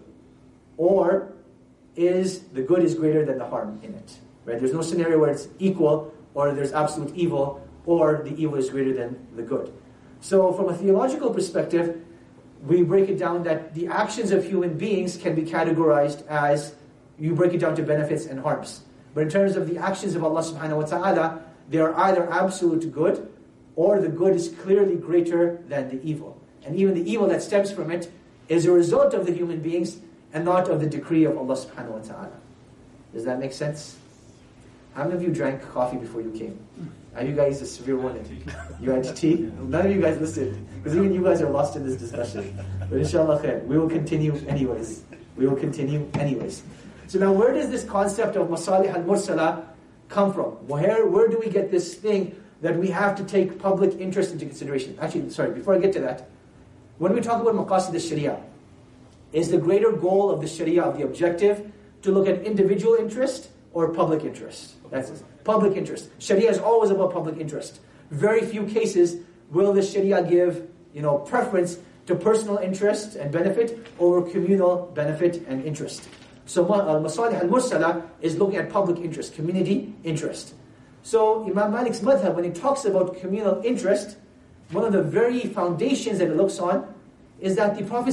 or is the good is greater than the harm in it. Right? There's no scenario where it's equal, or there's absolute evil, or the evil is greater than the good. So from a theological perspective, we break it down that the actions of human beings can be categorized as, you break it down to benefits and harms. But in terms of the actions of Allah subhanahu wa ta'ala, they are either absolute good, or the good is clearly greater than the evil. And even the evil that stems from it is a result of the human beings and not of the decree of Allah subhanahu wa ta'ala. Does that make sense? How many of you drank coffee before you came? Are you guys a severe one? You had tea? None of you guys listened. Because even you guys are lost in this discussion. But inshallah khair, we will continue anyways. We will continue anyways. So now where does this concept of masalih al-mursala come from? Where, where do we get this thing that we have to take public interest into consideration? Actually, sorry, before I get to that, when we talk about maqasid al-sharia, is the greater goal of the sharia, of the objective, to look at individual interest or public interest? That's it. Public interest. Sharia is always about public interest. Very few cases will the sharia give, you know, preference to personal interest and benefit over communal benefit and interest. So masalih al-mursala is looking at public interest, community interest. So Imam Malik's madhab, when he talks about communal interest, one of the very foundations that he looks on is that the Prophet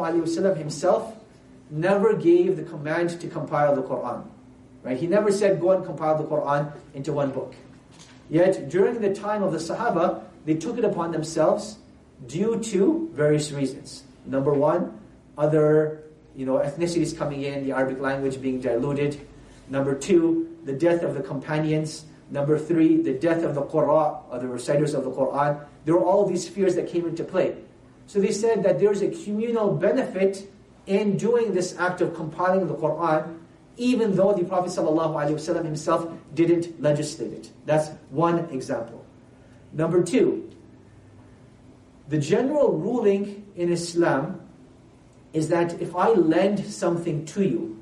ﷺ himself never gave the command to compile the Quran. Right? He never said, go and compile the Quran into one book. Yet, during the time of the Sahaba, they took it upon themselves due to various reasons. Number one, other you know, ethnicities coming in, the Arabic language being diluted. Number two, the death of the companions. Number three, the death of the Qurra, or the reciters of the Quran. There were all these fears that came into play. So they said that there's a communal benefit in doing this act of compiling the Quran, even though the Prophet ﷺ himself didn't legislate it. That's one example. Number two, the general ruling in Islam is that if I lend something to you,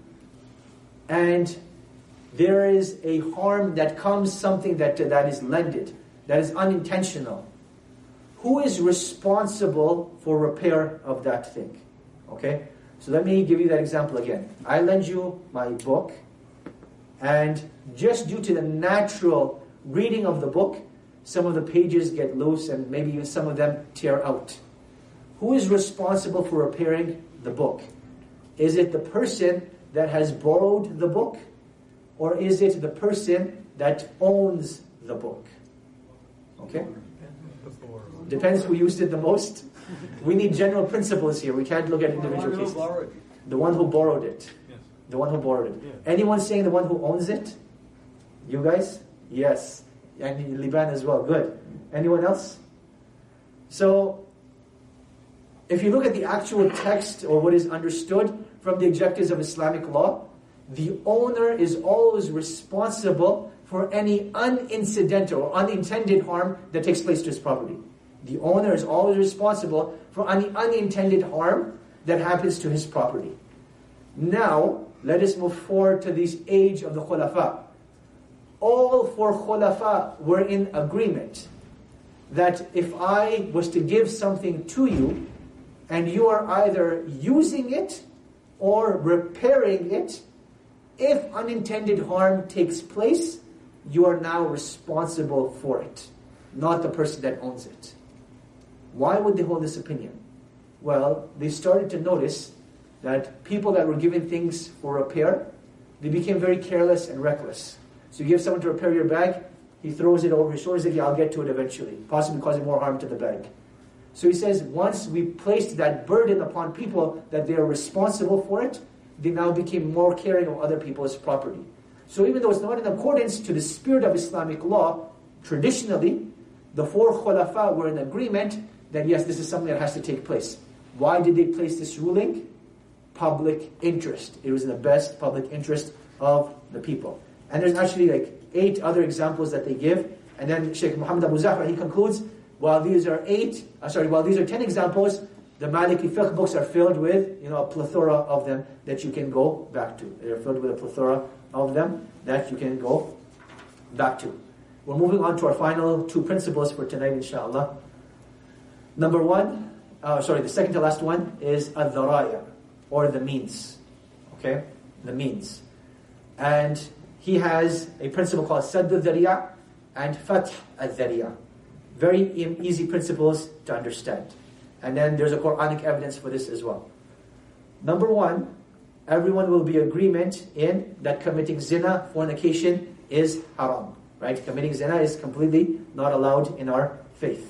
and there is a harm that comes, something that, that is lended, that is unintentional, who is responsible for repair of that thing? Okay? So let me give you that example again. I lend you my book, and just due to the natural reading of the book, some of the pages get loose and maybe even some of them tear out. Who is responsible for repairing the book? Is it the person that has borrowed the book, or is it the person that owns the book? Okay? Depends who used it the most. We need general principles here. We can't look at individual cases. The one who borrowed it. Yes. The one who borrowed it. Yeah. Anyone saying the one who owns it? You guys? Yes. And Liban as well. Good. Anyone else? So, if you look at the actual text or what is understood from the objectives of Islamic law, the owner is always responsible for any unincidental or unintended harm that takes place to his property. The owner is always responsible for any unintended harm that happens to his property. Now, let us move forward to this age of the Khulafa. All four Khulafa were in agreement that if I was to give something to you, and you are either using it or repairing it, if unintended harm takes place, you are now responsible for it, not the person that owns it. Why would they hold this opinion? Well, they started to notice that people that were given things for repair, they became very careless and reckless. So you give someone to repair your bag, he throws it over his shoulders, like, yeah, I'll get to it eventually, possibly causing more harm to the bag. So he says, once we placed that burden upon people that they are responsible for it, they now became more caring of other people's property. So even though it's not in accordance to the spirit of Islamic law, traditionally, the four Khulafa were in agreement that yes, this is something that has to take place. Why did they place this ruling? Public interest. It was in the best public interest of the people. And there's actually like eight other examples that they give. And then Shaykh Muhammad Abu Zahra, he concludes, while these are eight, uh, sorry, while these are ten examples, the Maliki fiqh books are filled with, you know, a plethora of them that you can go back to. They're filled with a plethora of them that you can go back to. We're moving on to our final two principles for tonight, inshallah. Number one, uh, sorry, the second to last one is ad-dharaya, or the means. Okay? The means. And he has a principle called sadd al-dhariya and fath al-dhariya. Very easy principles to understand. And then there's a Quranic evidence for this as well. Number one, everyone will be agreement in that committing zina, fornication, is haram. Right? Committing zina is completely not allowed in our faith.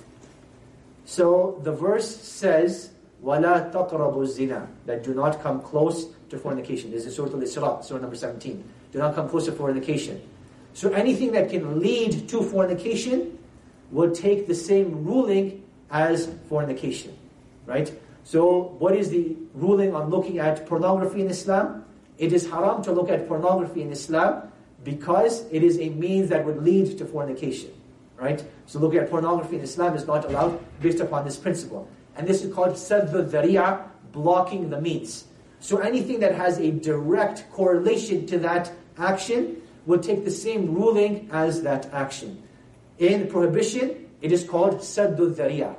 So the verse says, وَلَا تَقْرَبُوا الزِّنَا, that do not come close to fornication. This is Surah Al-Isra, Surah number seventeen. Do not come close to fornication. So anything that can lead to fornication will take the same ruling as fornication. Right? So what is the ruling on looking at pornography in Islam? It is haram to look at pornography in Islam because it is a means that would lead to fornication. Right? So looking at pornography in Islam is not allowed based upon this principle. And this is called sadd al-dhariya, blocking the means. So anything that has a direct correlation to that action will take the same ruling as that action. In prohibition, it is called sadd al-dhariya.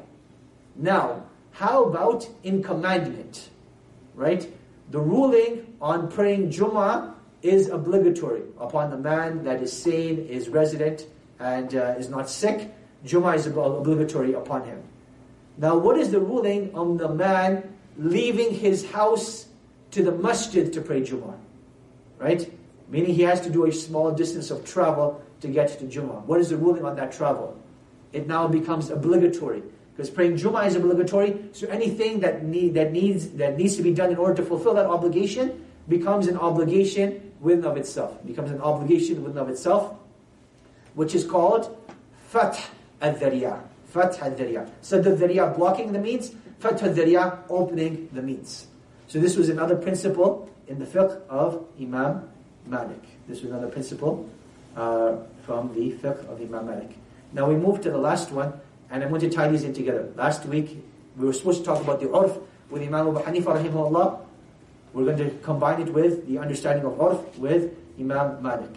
Now, how about in commandment? Right? The ruling on praying Jummah is obligatory upon the man that is sane, is resident, and uh, is not sick. Jummah is obligatory upon him. Now, what is the ruling on the man leaving his house to the masjid to pray Jummah? Right? Meaning he has to do a small distance of travel to get to Jummah. What is the ruling on that travel? It now becomes obligatory. Because praying Jummah is obligatory, so anything that need, that needs that needs to be done in order to fulfill that obligation becomes an obligation within of itself. It becomes an obligation within of itself, which is called fath al-dhariya. Fath al-dhariya. Sadd al-dhariya, blocking the means. Fath al-dhariya, opening the means. So this was another principle in the fiqh of Imam Malik. This was another principle uh, from the fiqh of Imam Malik. Now we move to the last one, and I'm going to tie these in together. Last week, we were supposed to talk about the urf with Imam Abu Hanifa rahimahullah. We're going to combine it with the understanding of urf with Imam Malik.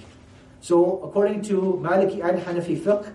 So, according to Maliki and Hanafi fiqh,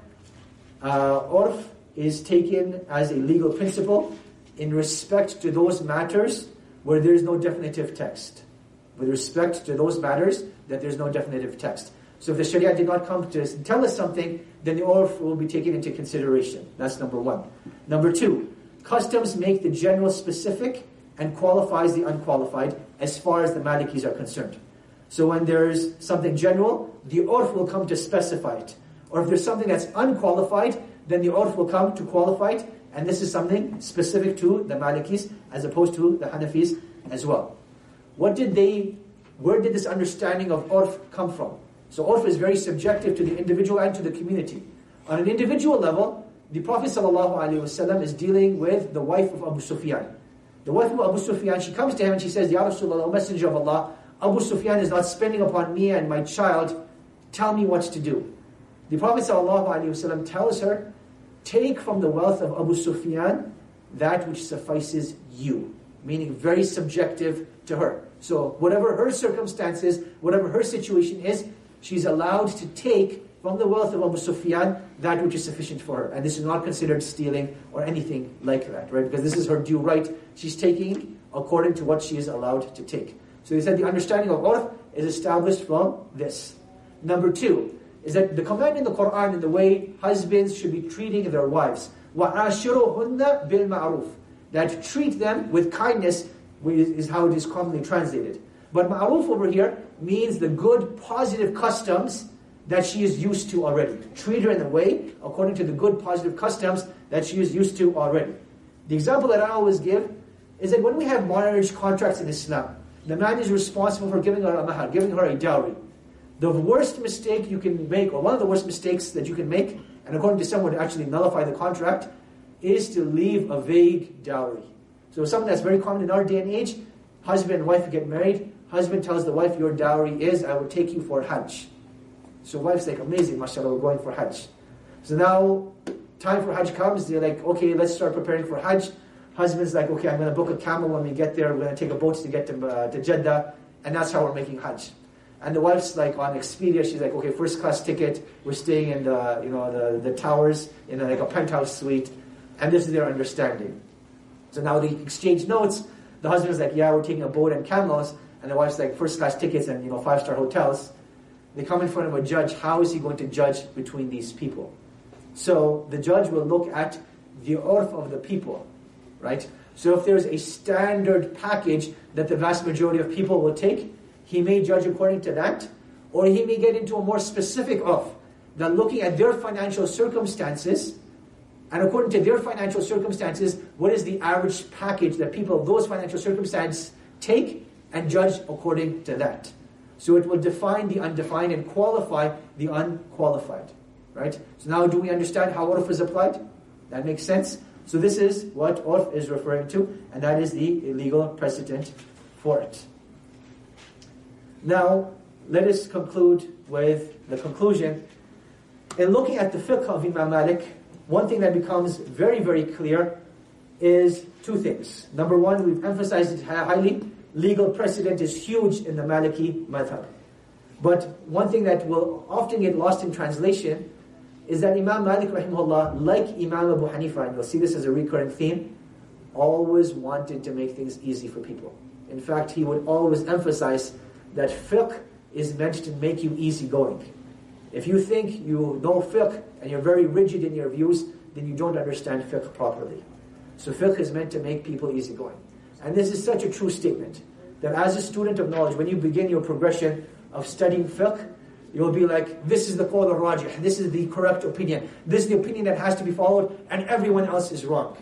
uh, urf is taken as a legal principle in respect to those matters where there is no definitive text. With respect to those matters that there is no definitive text. So if the Sharia did not come to tell us something, then the urf will be taken into consideration. That's number one. Number two, customs make the general specific and qualifies the unqualified as far as the Malikis are concerned. So when there's something general, the urf will come to specify it. Or if there's something that's unqualified, then the urf will come to qualify it. And this is something specific to the Malikis as opposed to the Hanafis as well. What did they, where did this understanding of urf come from? So urf is very subjective to the individual and to the community. On an individual level, the Prophet ﷺ is dealing with the wife of Abu Sufyan. The wife of Abu Sufyan, she comes to him and she says, Ya Rasulullah, O Messenger of Allah, Abu Sufyan is not spending upon me and my child. Tell me what to do. The Prophet ﷺ tells her, take from the wealth of Abu Sufyan that which suffices you. Meaning very subjective to her. So whatever her circumstances, whatever her situation is, she's allowed to take from the wealth of Abu Sufyan that which is sufficient for her. And this is not considered stealing or anything like that, right? Because this is her due right. She's taking according to what she is allowed to take. So they said the understanding of urf is established from this. Number two is that the command in the Quran in the way husbands should be treating their wives. وَعَاشِرُهُنَّ بِالْمَعْرُوفِ That treat them with kindness is how it is commonly translated. But ma'ruf over here means the good, positive customs that she is used to already. Treat her in a way according to the good, positive customs that she is used to already. The example that I always give is that when we have marriage contracts in Islam, the man is responsible for giving her a mahar, giving her a dowry. The worst mistake you can make, or one of the worst mistakes that you can make, and according to someone to actually nullify the contract, is to leave a vague dowry. So something that's very common in our day and age, husband and wife get married, husband tells the wife, your dowry is, I will take you for Hajj. So wife's like, amazing, mashallah, we're going for Hajj. So now, time for Hajj comes, they're like, okay, let's start preparing for Hajj. Husband's like, okay, I'm going to book a camel when we get there, we're going to take a boat to get to, uh, to Jeddah, and that's how we're making Hajj. And the wife's like on Expedia, she's like, okay, first class ticket, we're staying in the, you know, the, the towers, in a, like a penthouse suite, and this is their understanding. So now they exchange notes, the husband's like, yeah, we're taking a boat and camels, and the wife's like, first class tickets and, you know, five star hotels. They come in front of a judge, how is he going to judge between these people? So the judge will look at the urf of the people, right? So if there's a standard package that the vast majority of people will take, he may judge according to that, or he may get into a more specific urf, that looking at their financial circumstances, and according to their financial circumstances, what is the average package that people of those financial circumstances take, and judge according to that. So it will define the undefined and qualify the unqualified, right? So now do we understand how urf is applied? That makes sense? So this is what urf is referring to, and that is the legal precedent for it. Now, let us conclude with the conclusion. In looking at the fiqh of Imam Malik, one thing that becomes very, very clear is two things. Number one, we've emphasized it highly. Legal precedent is huge in the Maliki madhab. But one thing that will often get lost in translation is that Imam Malik rahimahullah, like Imam Abu Hanifa, and you'll see this as a recurring theme, always wanted to make things easy for people. In fact, he would always emphasize that fiqh is meant to make you easygoing. If you think you know fiqh and you're very rigid in your views, then you don't understand fiqh properly. So fiqh is meant to make people easygoing. And this is such a true statement, that as a student of knowledge, when you begin your progression of studying fiqh, you'll be like, this is the qawl al-rajih, this is the correct opinion, this is the opinion that has to be followed, and everyone else is wrong.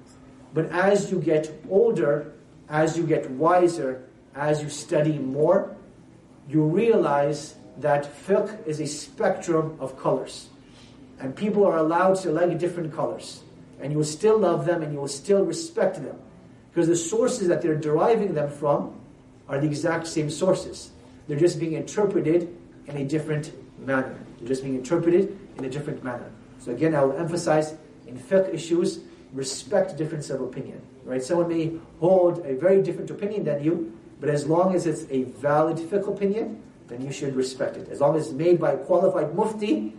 But as you get older, as you get wiser, as you study more, you realize that fiqh is a spectrum of colors. And people are allowed to like different colors. And you will still love them and you will still respect them. Because the sources that they're deriving them from are the exact same sources. They're just being interpreted in a different manner. They're just being interpreted in a different manner. So again, I will emphasize, in fiqh issues, respect difference of opinion. Right? Someone may hold a very different opinion than you, but as long as it's a valid fiqh opinion, then you should respect it. As long as it's made by a qualified mufti,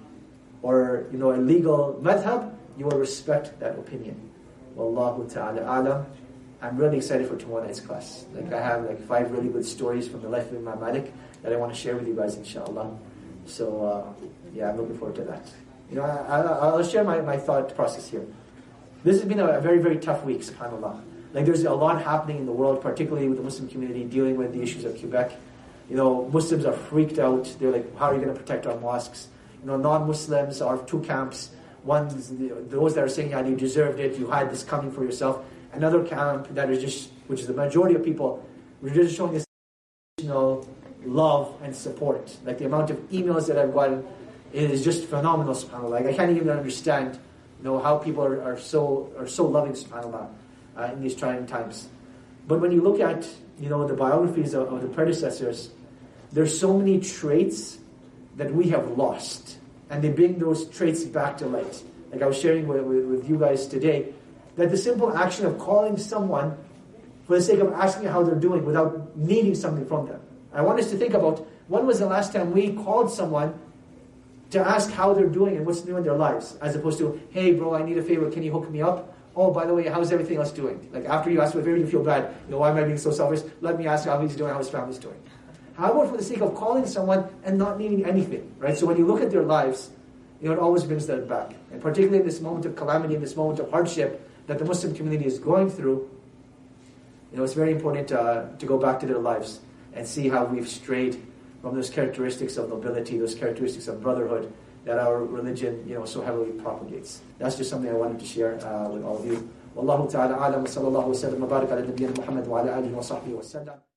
or you know, a legal madhab, you will respect that opinion. Wallahu ta'ala alam. I'm really excited for tomorrow night's class. Like I have like five really good stories from the life of Imam Malik that I want to share with you guys, inshallah. So uh, yeah, I'm looking forward to that. You know, I, I, I'll share my, my thought process here. This has been a, a very, very tough week, subhanAllah. Like there's a lot happening in the world, particularly with the Muslim community, dealing with the issues of Quebec. You know, Muslims are freaked out. They're like, how are you going to protect our mosques? You know, non-Muslims are two camps. One, those that are saying, yeah, you deserved it, you had this coming for yourself. Another camp that is just, which is the majority of people, we're just showing this, you know, love and support. Like the amount of emails that I've gotten is just phenomenal, subhanAllah. Like, I can't even understand, you know, how people are, are so are so loving, subhanAllah, uh, in these trying times. But when you look at, you know, the biographies of, of the predecessors, there's so many traits that we have lost, and they bring those traits back to light. Like I was sharing with, with, with you guys today, that the simple action of calling someone for the sake of asking how they're doing without needing something from them. I want us to think about, when was the last time we called someone to ask how they're doing and what's new in their lives, as opposed to, hey bro, I need a favor, can you hook me up? Oh, by the way, how's everything else doing? Like after you ask for a favor, you feel bad. You know, why am I being so selfish? Let me ask you how he's doing, how his family's doing. How about for the sake of calling someone and not needing anything, right? So when you look at their lives, you know, it always brings that back. And particularly in this moment of calamity, in this moment of hardship that the Muslim community is going through, you know, it's very important uh, to go back to their lives and see how we've strayed from those characteristics of nobility, those characteristics of brotherhood that our religion, you know, so heavily propagates. That's just something I wanted to share uh, with all of you. Wallahu ta'ala a'lam wa sallallahu wa sallam wa barak ala nabiyyina Muhammad wa ala alihi wa sahbihi wa sallam.